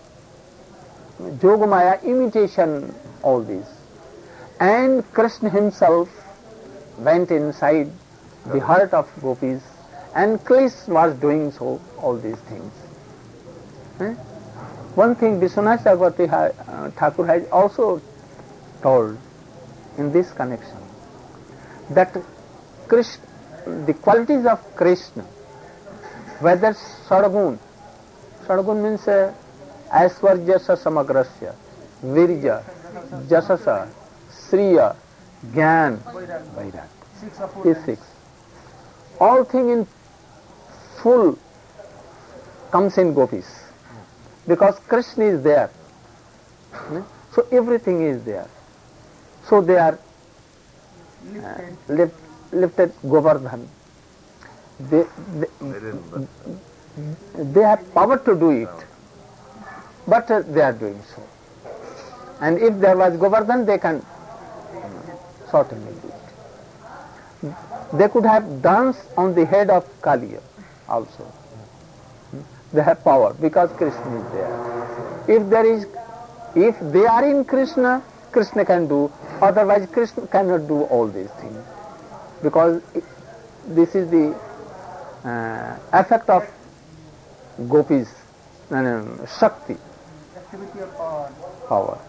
Yogamaya imitation, all these. And Krishna himself went inside the heart of gopis, and Krishna was doing so, all these things. Eh? One thing Vishwanath Chakravarti ha, uh, Thakur has also told in this connection, that Krishna, the qualities of Krishna, whether Sadagun, Sadagun means uh, Aiswarjasa Samagrasya, Virja, Jasasa, Sriya, Gyan, Vairag. Six or four These times. six. All thing in full comes in gopis, because Krishna is there. Hmm? So everything is there. So they are uh, Lifted. lift, lifted Govardhan. They, they, they didn't lift. they have power to do it, but uh, they are doing so. And if there was Govardhan, they can uh, certainly do it. They could have danced on the head of Kaliya also. They have power because Krishna is there. If there is, if they are in Krishna, Krishna can do. Otherwise, Krishna cannot do all these things, because it, this is the uh, effect of gopis, no, no, no, Shakti, Activity of power. power.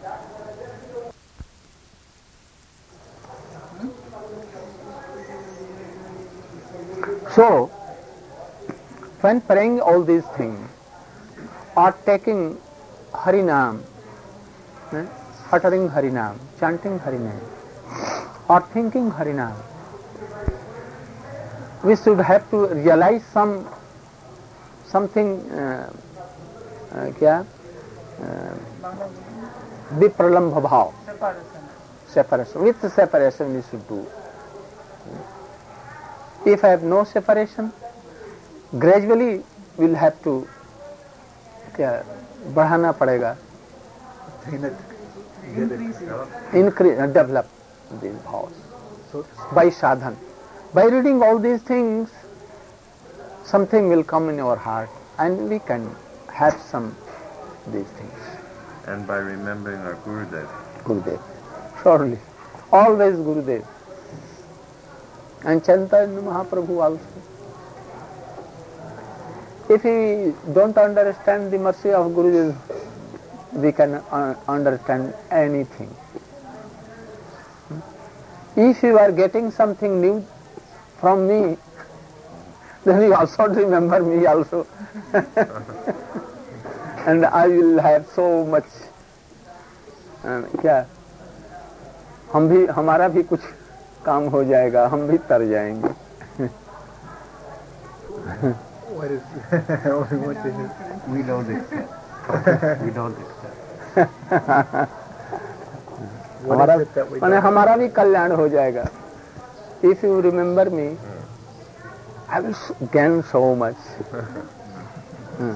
So, when praying all these things, or taking Harinam, eh, uttering Harinam, chanting Harinam, or thinking Harinam, we should have to realize some something, uh, uh, kya? Uh, Vipralambha bhav, Separation. separation. With separation we should do. If I have no separation, gradually we'll have to क्या बढ़ाना पड़ेगा, Increase. increase, uh, develop these bhavs. So by sadhan, by reading all these things, something will come in our heart, and we can have some these things. And by remembering our Gurudev. Gurudev, surely, always Gurudev. And Chaitanya Mahaprabhu also. If we don't understand the mercy of Guruji, we can uh, understand anything. If you are getting something new from me, then you also remember me also. And I will have so much. uh, क्या हम भी हमारा भी कुछ काम हो जाएगा, हम भी तर जाएंगे. What is what is it? We don't accept. We don't accept. What हमारा is it that we माने don't? हमारा भी कल्याण हो जाएगा. If you remember me, I will gain so much. Hmm.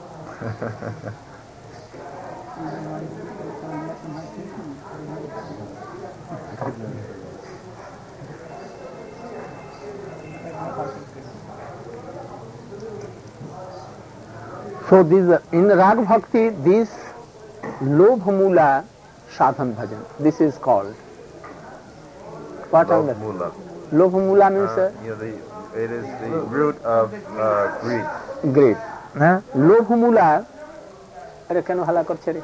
So this in Rag Bhakti, this Lobh Mula Sadhan Bhajan, this is called. What are Lobh Mula. Lobh Mula means Uh, yeah, the, it is the root of uh, greed. great. Lobh Mula, अरे केन हला कर छे रे.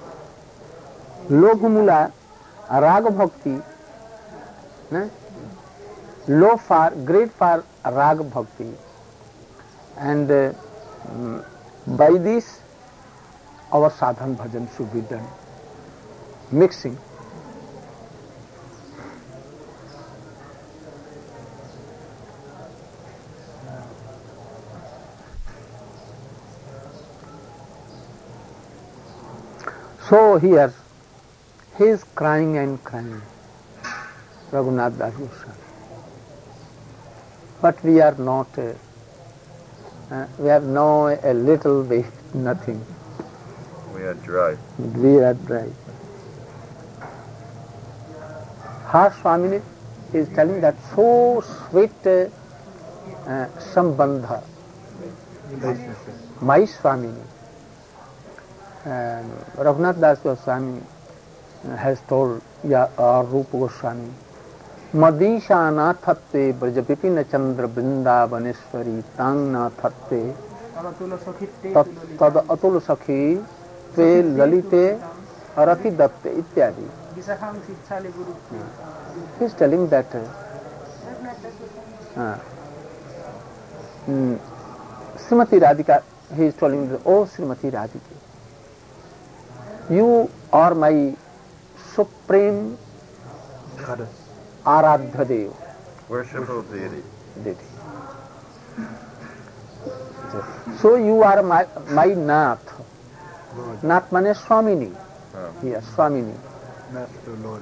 Lobh Mula Rag Bhakti, na? Low for great for Rag Bhakti, and uh, by this our sadhan bhajan should be done, mixing. So here he is crying and crying, Raghunath Das Goswami. But we are not, uh, uh, we have no a little bit, nothing. We are dry. We are dry. Har Swamini is telling that so sweet uh, uh, sambandha. My Swamini. Um, Raghunath Das Goswami has told, yeah, or Rupa Goswami, Madisha nathatte braja vipina chandra vrindavaneshwari tang nathatte tad atul sakhi tve lalite arati datte ityadi. He is telling that uh, uh, mm, Srimati Radhika, he is telling, oh Srimati Radhika, you are my supreme Goddess. Aradhya Dev. Worshipful deity. Deity. So you are my, my Nath. Lord. Nath means Swamini. Oh. Here, Swamini. Master Lord.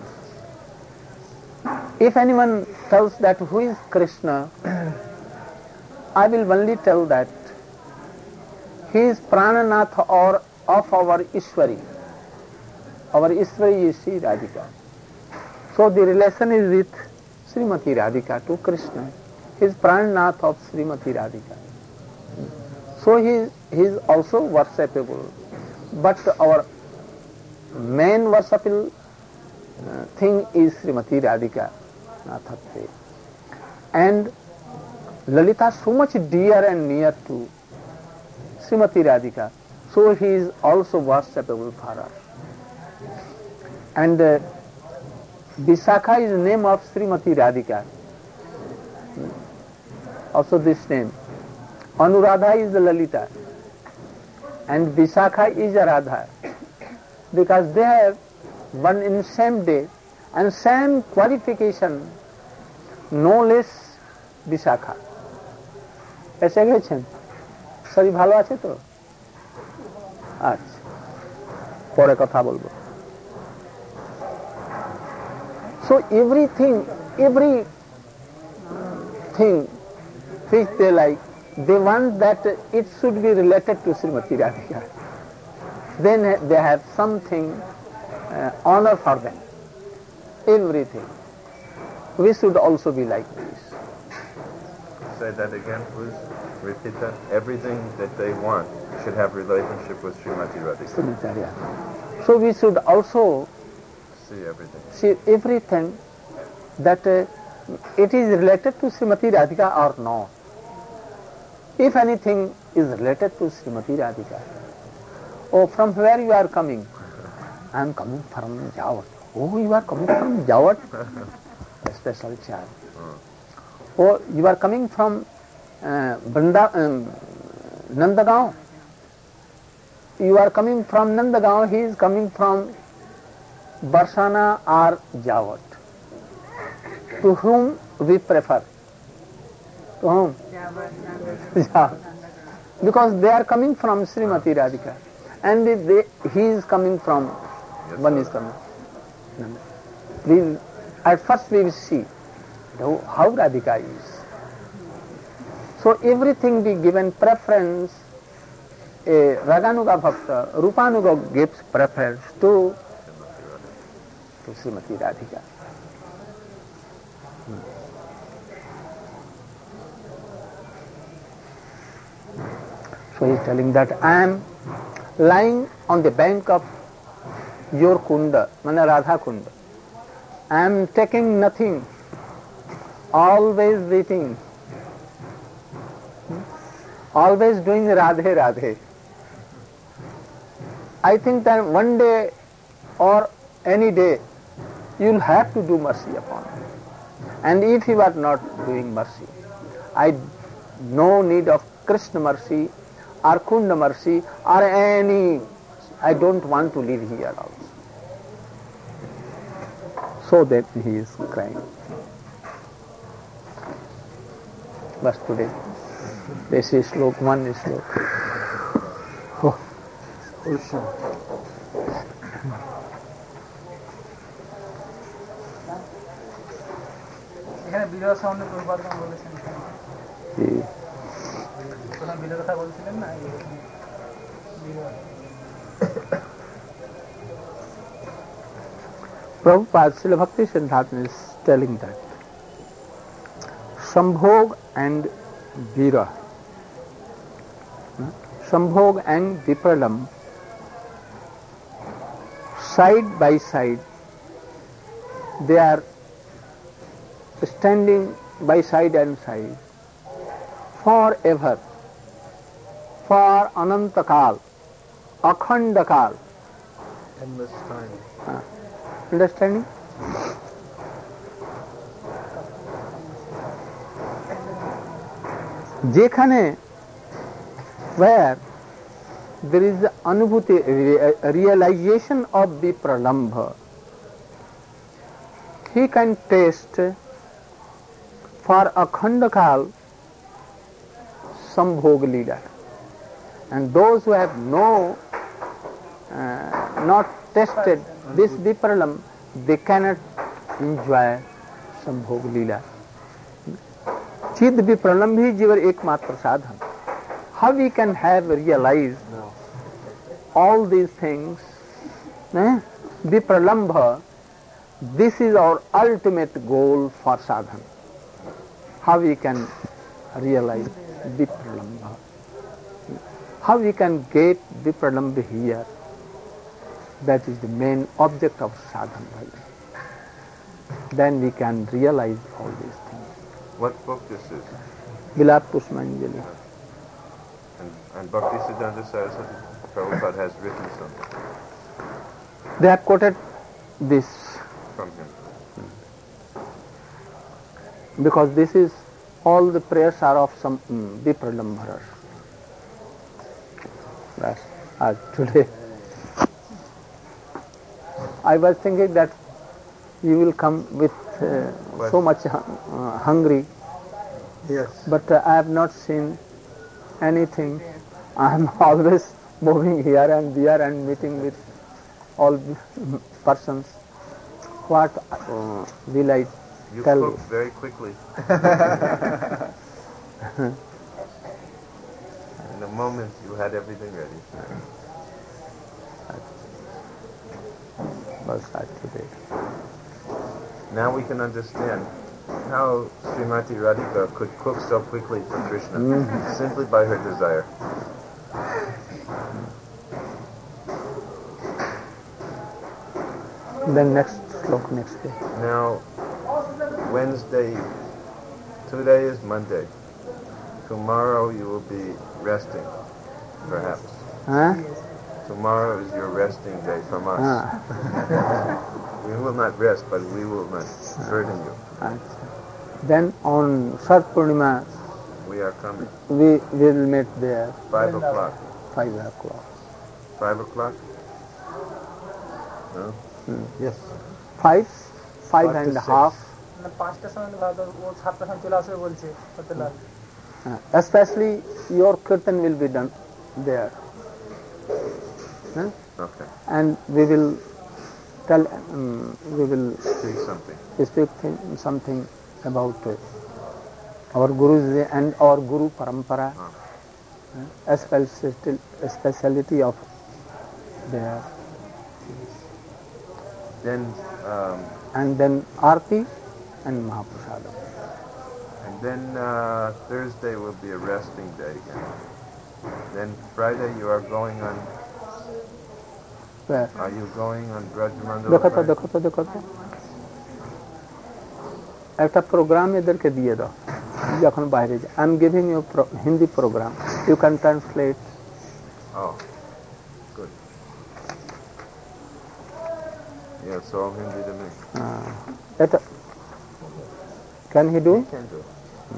If anyone tells that who is Krishna, I will only tell that he is Prananath or of our Ishwari. Our Ishwari is Sri Radhika. So the relation is with Srimati Radhika to Krishna. He is Prananath of Srimati Radhika. So he, he is also worshipable. But our main worshipable uh, thing is Srimati Radhika Nathatte. And Lalita so much dear and near to Srimati Radhika. So he is also worshipable for us. And uh, Visakha is the name of Srimati Radhika. Also this name. Anuradha is the Lalita. And Visakha is a Radha. Because they have one in same day and same qualification, no less Visakha. এসে গেছেন? Sorry ভালো আছে তো? আচ্ছা, পরে কথা বলবো. So everything, every thing which they like, they want that it should be related to Srimati Radhika. Then they have something uh, honor for them. Everything. We should also be like this. Say that again, please. Repeat that. Everything that they want should have relationship with Srimati Radhika. Srimati Radhika. So we should also See everything. see everything that uh, it is related to Srimati Radhika or not. If anything is related to Srimati Radhika. Oh, from where you are coming? I am coming from Jawat. Oh, you are coming from Jawat? A special child. Oh, you are coming from uh, Vrinda, um, Nandagaon. You are coming from Nandagaon, he is coming from Barsana or Jawat. To whom we prefer? To whom? Yeah. Because they are coming from Srimati Radhika. And they, he is coming from, yes, one is coming. We, at first we will see how Radhika is. So everything be given preference. A Raganuga Bhakta, Rupanuga gives preference to, to Srimati Radhika. Hmm. So he is telling that I am lying on the bank of your Kunda, Mana Radha Kunda. I am taking nothing, always waiting, always doing Radhe Radhe. I think that one day or any day you will have to do mercy upon me. And if you are not doing mercy, I no need of Krishna mercy or Kunda mercy or any, I don't want to live here also. So that he is crying. But today, this is slok, one is slok. Oh. এখানে বিরহ সামনে প্রভুপাদ বলেছেন প্রথম বিরহ কথা বলছিলেন না Prabhupada, Srila Bhakti Siddhanta is telling that Sambhog and Vira, Sambhog and Vipralam, side by side, they are standing by side and side forever, for Anantakal, Akhandakal. Endless time. Uh, understanding? যেখানে where there is anubhuti, realization of the pralambha, he can taste for akhanda kal sambhog leela. And those who have no uh, not tested this vipralam, they cannot enjoy sambhog leela. Chid vipralam bhi jivar ekmatra sadhan. How we can have realized all these things? Eh? Vipralambha, this is our ultimate goal for sadhana. How we can realize Vipralambha? How we can get Vipralambha here? That is the main object of sadhana. Then we can realize all these things. What book this is? Vilat Pushpanjali. And, and Bhakti Siddhanta Saraswati Prabhupada has written some They have quoted this from him. because this is all the prayers are of some mm, Vipralambharas. That's as today. I was thinking that you will come with uh, so much uh, hungry. Yes. But uh, I have not seen anything. I am always moving here and there and meeting with all persons. What uh, will I You tell cooked you? very quickly. In a moment, you had everything ready. Was that today? Now we can understand how Srimati Radhika could cook so quickly for Krishna, Mm-hmm. simply by her desire. Then next slok, next day. Now, Wednesday, today is Monday. Tomorrow you will be resting, perhaps. Huh? Tomorrow is your resting day from us. Ah. We will not rest, but we will not burden you. Then on Sat Purnima, We are coming. we will meet there Five o'clock. five o'clock. Five o'clock? No? Yes. Five, five Five and to a half. মানে পাঁচটার সময় ভালো ও সাতটার সময় চলে আসবে বলছে ফতেলাল Uh, especially your kirtan will be done there. Huh? Okay. And we will tell, um, we will Say something. speak thing, something about uh, our Gurus and our Guru Parampara, Ah. uh, a speciality, a speciality of there. Then, um, And then Aarti and Mahaprasada. and then uh, Thursday will be a resting day again. Then Friday you are going on. Where? Are you going on Brajmandala? দেখো তো Friday? দেখো তো দেখো তো একটা programme এদেরকে দিয়ে দাও যখন বাইরে যায় I am giving you Hindi program you can translate Oh, good. Yeah, it's all Hindi to me. এটা can he do You can do.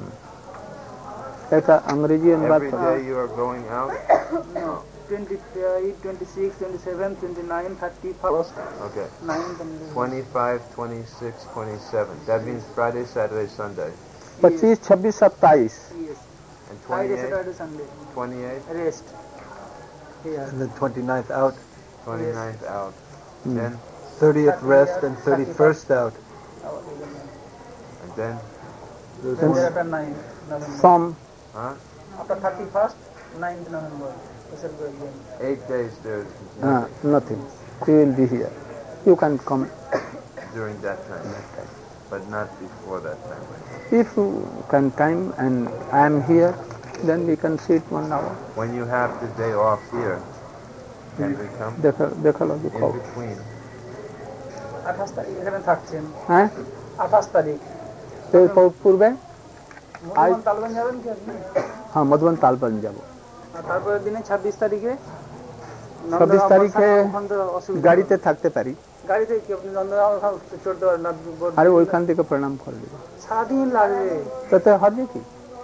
এটা अंग्रेजी অনুবাদ Every করো day you are going out. twenty-eight, twenty-six, twenty-seven, twenty-nine, thirty, first, Okay. nine, ten, twenty-five, twenty-six, twenty-seven. That means Friday, Saturday, Sunday. पच्चीस छब्बीस सत्ताईस yes. And Friday, twenty-eight, Saturday, Sunday. twenty-eight, Rest. Here. And then twenty-ninth out, twenty-ninth out. Then, thirtieth rest, and thirty-first out. and then, Then there are nine November. from huh? After thirty-first, ninth November. This is good again. Eight days there's uh, nothing nothing you will be here you can come during that time. But not before that time. if you can time and I am here then we can sit one hour When you have the day off here, can we come? দেখো দেখো In দেখো between. আঠাশ তারিখ এখানে থাকছেন হ্যাঁ আঠাশ তারিখ তো পূ- পূর্বে মধুবন তালবান যাবেন কি আপনি হ্যাঁ মধুবন তালবন যাব আর তারপরের দিনে ছাব্বিশ তারিখে ছাব্বিশ তারিখে ওখান থেকে অসুবিধা গাড়িতে থাকতে পারি গাড়িতে কি আপনি নন্দনকানন চড়তে পারেন না আরে ওইখান থেকে প্রণাম করে দেবো সারাদিন লাগবে তাতে হবে কি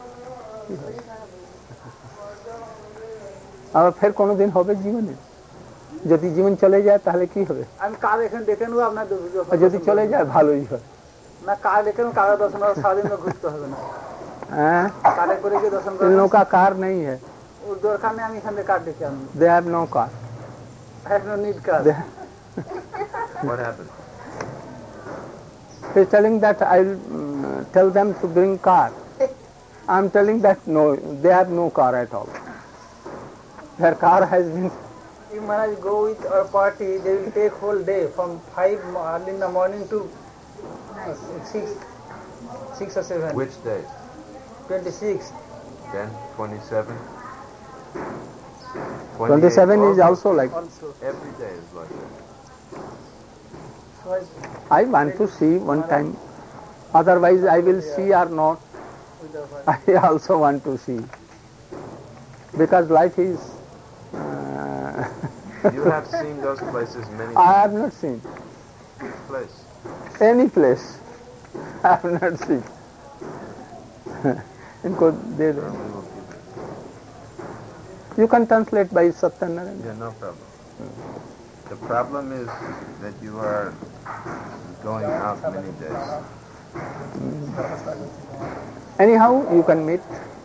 আবার ফের কোনোদিন হবে জীবনে যদি জীবন চলে যায় তাহলে কি হবে আমি কার এখানে দেখে নেবো আপনার দর্শন আর যদি চলে যায় ভালোই হয় না কার দেখে নেবো কার দর্শন হবে সারাদিন তো ঘুরতে হবে না হ্যাঁ কারে করে গিয়ে দর্শন इन করবেন लोगों का कार नहीं है ওর দরকার নেই আমি এখান থেকে কার দেখে আনবো they have no car I have no need car. they, What happened? he's telling that I'll um, tell them to bring car I'm telling that no they have no car at all their car has been If Maharaj go with our party, they will take whole day from five early in the morning to six, six or seven. Which days? Twenty-six. Then twenty-seven? twenty-seven is also. also like Also, Every day is like that. so I I want to see one time otherwise I will see or not with our party. I also want to see because life is uh, You have seen those places many I have not seen place. any place I have not seen इनको दे दो We will give it. you can translate by Satyanarayana Yeah, no problem. The problem is that you are going out many days. anyhow you can meet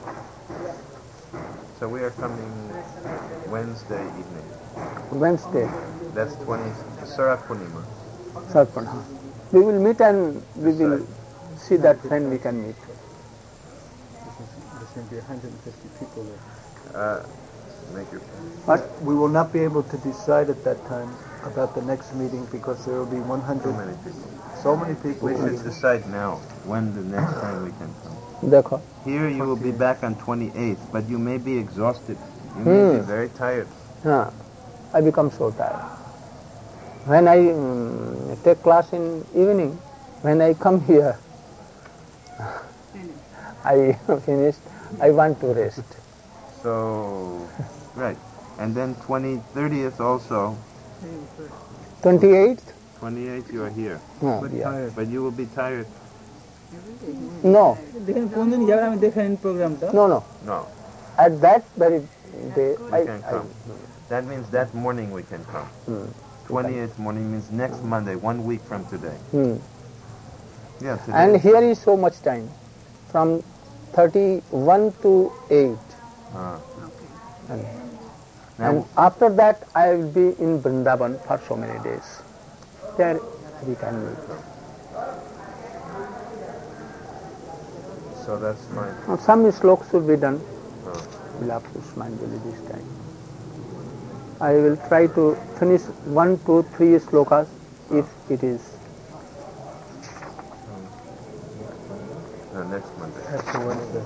So we are coming Wednesday evening. Wednesday That's twenty Sarat Purnima. Sarpana we will meet and we will see that when we can meet There's going to be one hundred fifty people there. Uh, make your what We will not be able to decide at that time about the next meeting because there will be one too hundred, many people. so many people. We should decide now when the next time we can come. देखो Here you will be back on twenty-eighth, but you may be exhausted. You may be Hmm. very tired. हाँ I become so tired when I um, take class in evening when I come here I finished I want to rest So, right. And then twenty, thirtieth also, twenty-eighth? twenty-eighth you are here. No, But yeah. tired. But you will be tired. No, দেখেন কোন দিন যাবেন আমি দেখেন প্রোগ্রামটা no, no. No, At that very day, we I, can I, come. That means that morning we can come. Hmm. twentieth morning means next Monday, one week from today. hmm. Yeah, today. And here is so much time, from thirty-one to eight. Ah. And, Now, and after that, I will be in Vrindavan for so many days. There we can meet. so that's fine. Now, some slokas should be done. Oh. We'll have to Pushpanjali this time. I will try to finish one, two, three slokas if it is. No, next Monday. After Wednesday.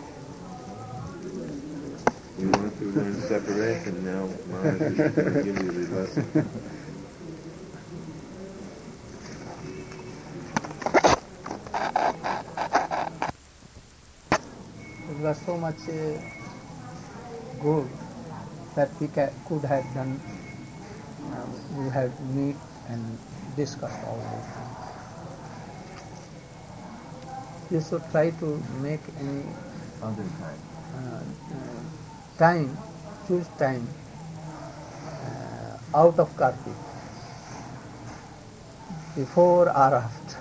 We want to learn separation now. Maharaj is going to give you the lesson. It was so much uh, good that we ca- could have done. Uh, we had meet and discussed all these things. You should try to make any Other time. uh, uh, time, choose time uh, out of Kartik, before or after.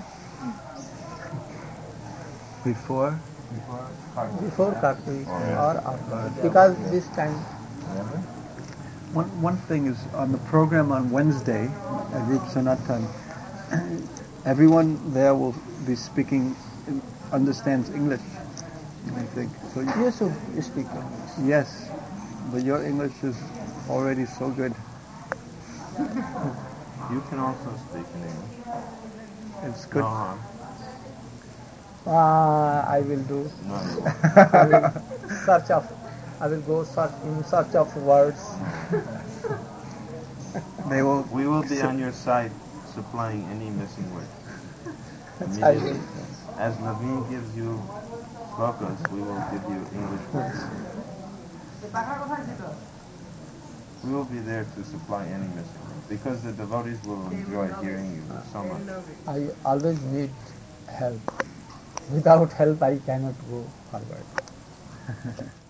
Before? Before Kartik Oh, yeah. or after, because this time. One, one thing is, on the program on Wednesday at Rup Sanatan, everyone there will be speaking, understands English, I think. So you, You should speak English. yes, but your English is already so good. You can also speak in English. It's good. No harm. Uh, I will do. No, no. I will search of. I will go search in search of words. They will. We will be on your side supplying any missing word. I will. As Naveen gives you slokas, we will give you English words. We will be there to supply any missing words because the devotees will enjoy hearing you so much. I always need help. Without help, I cannot go forward.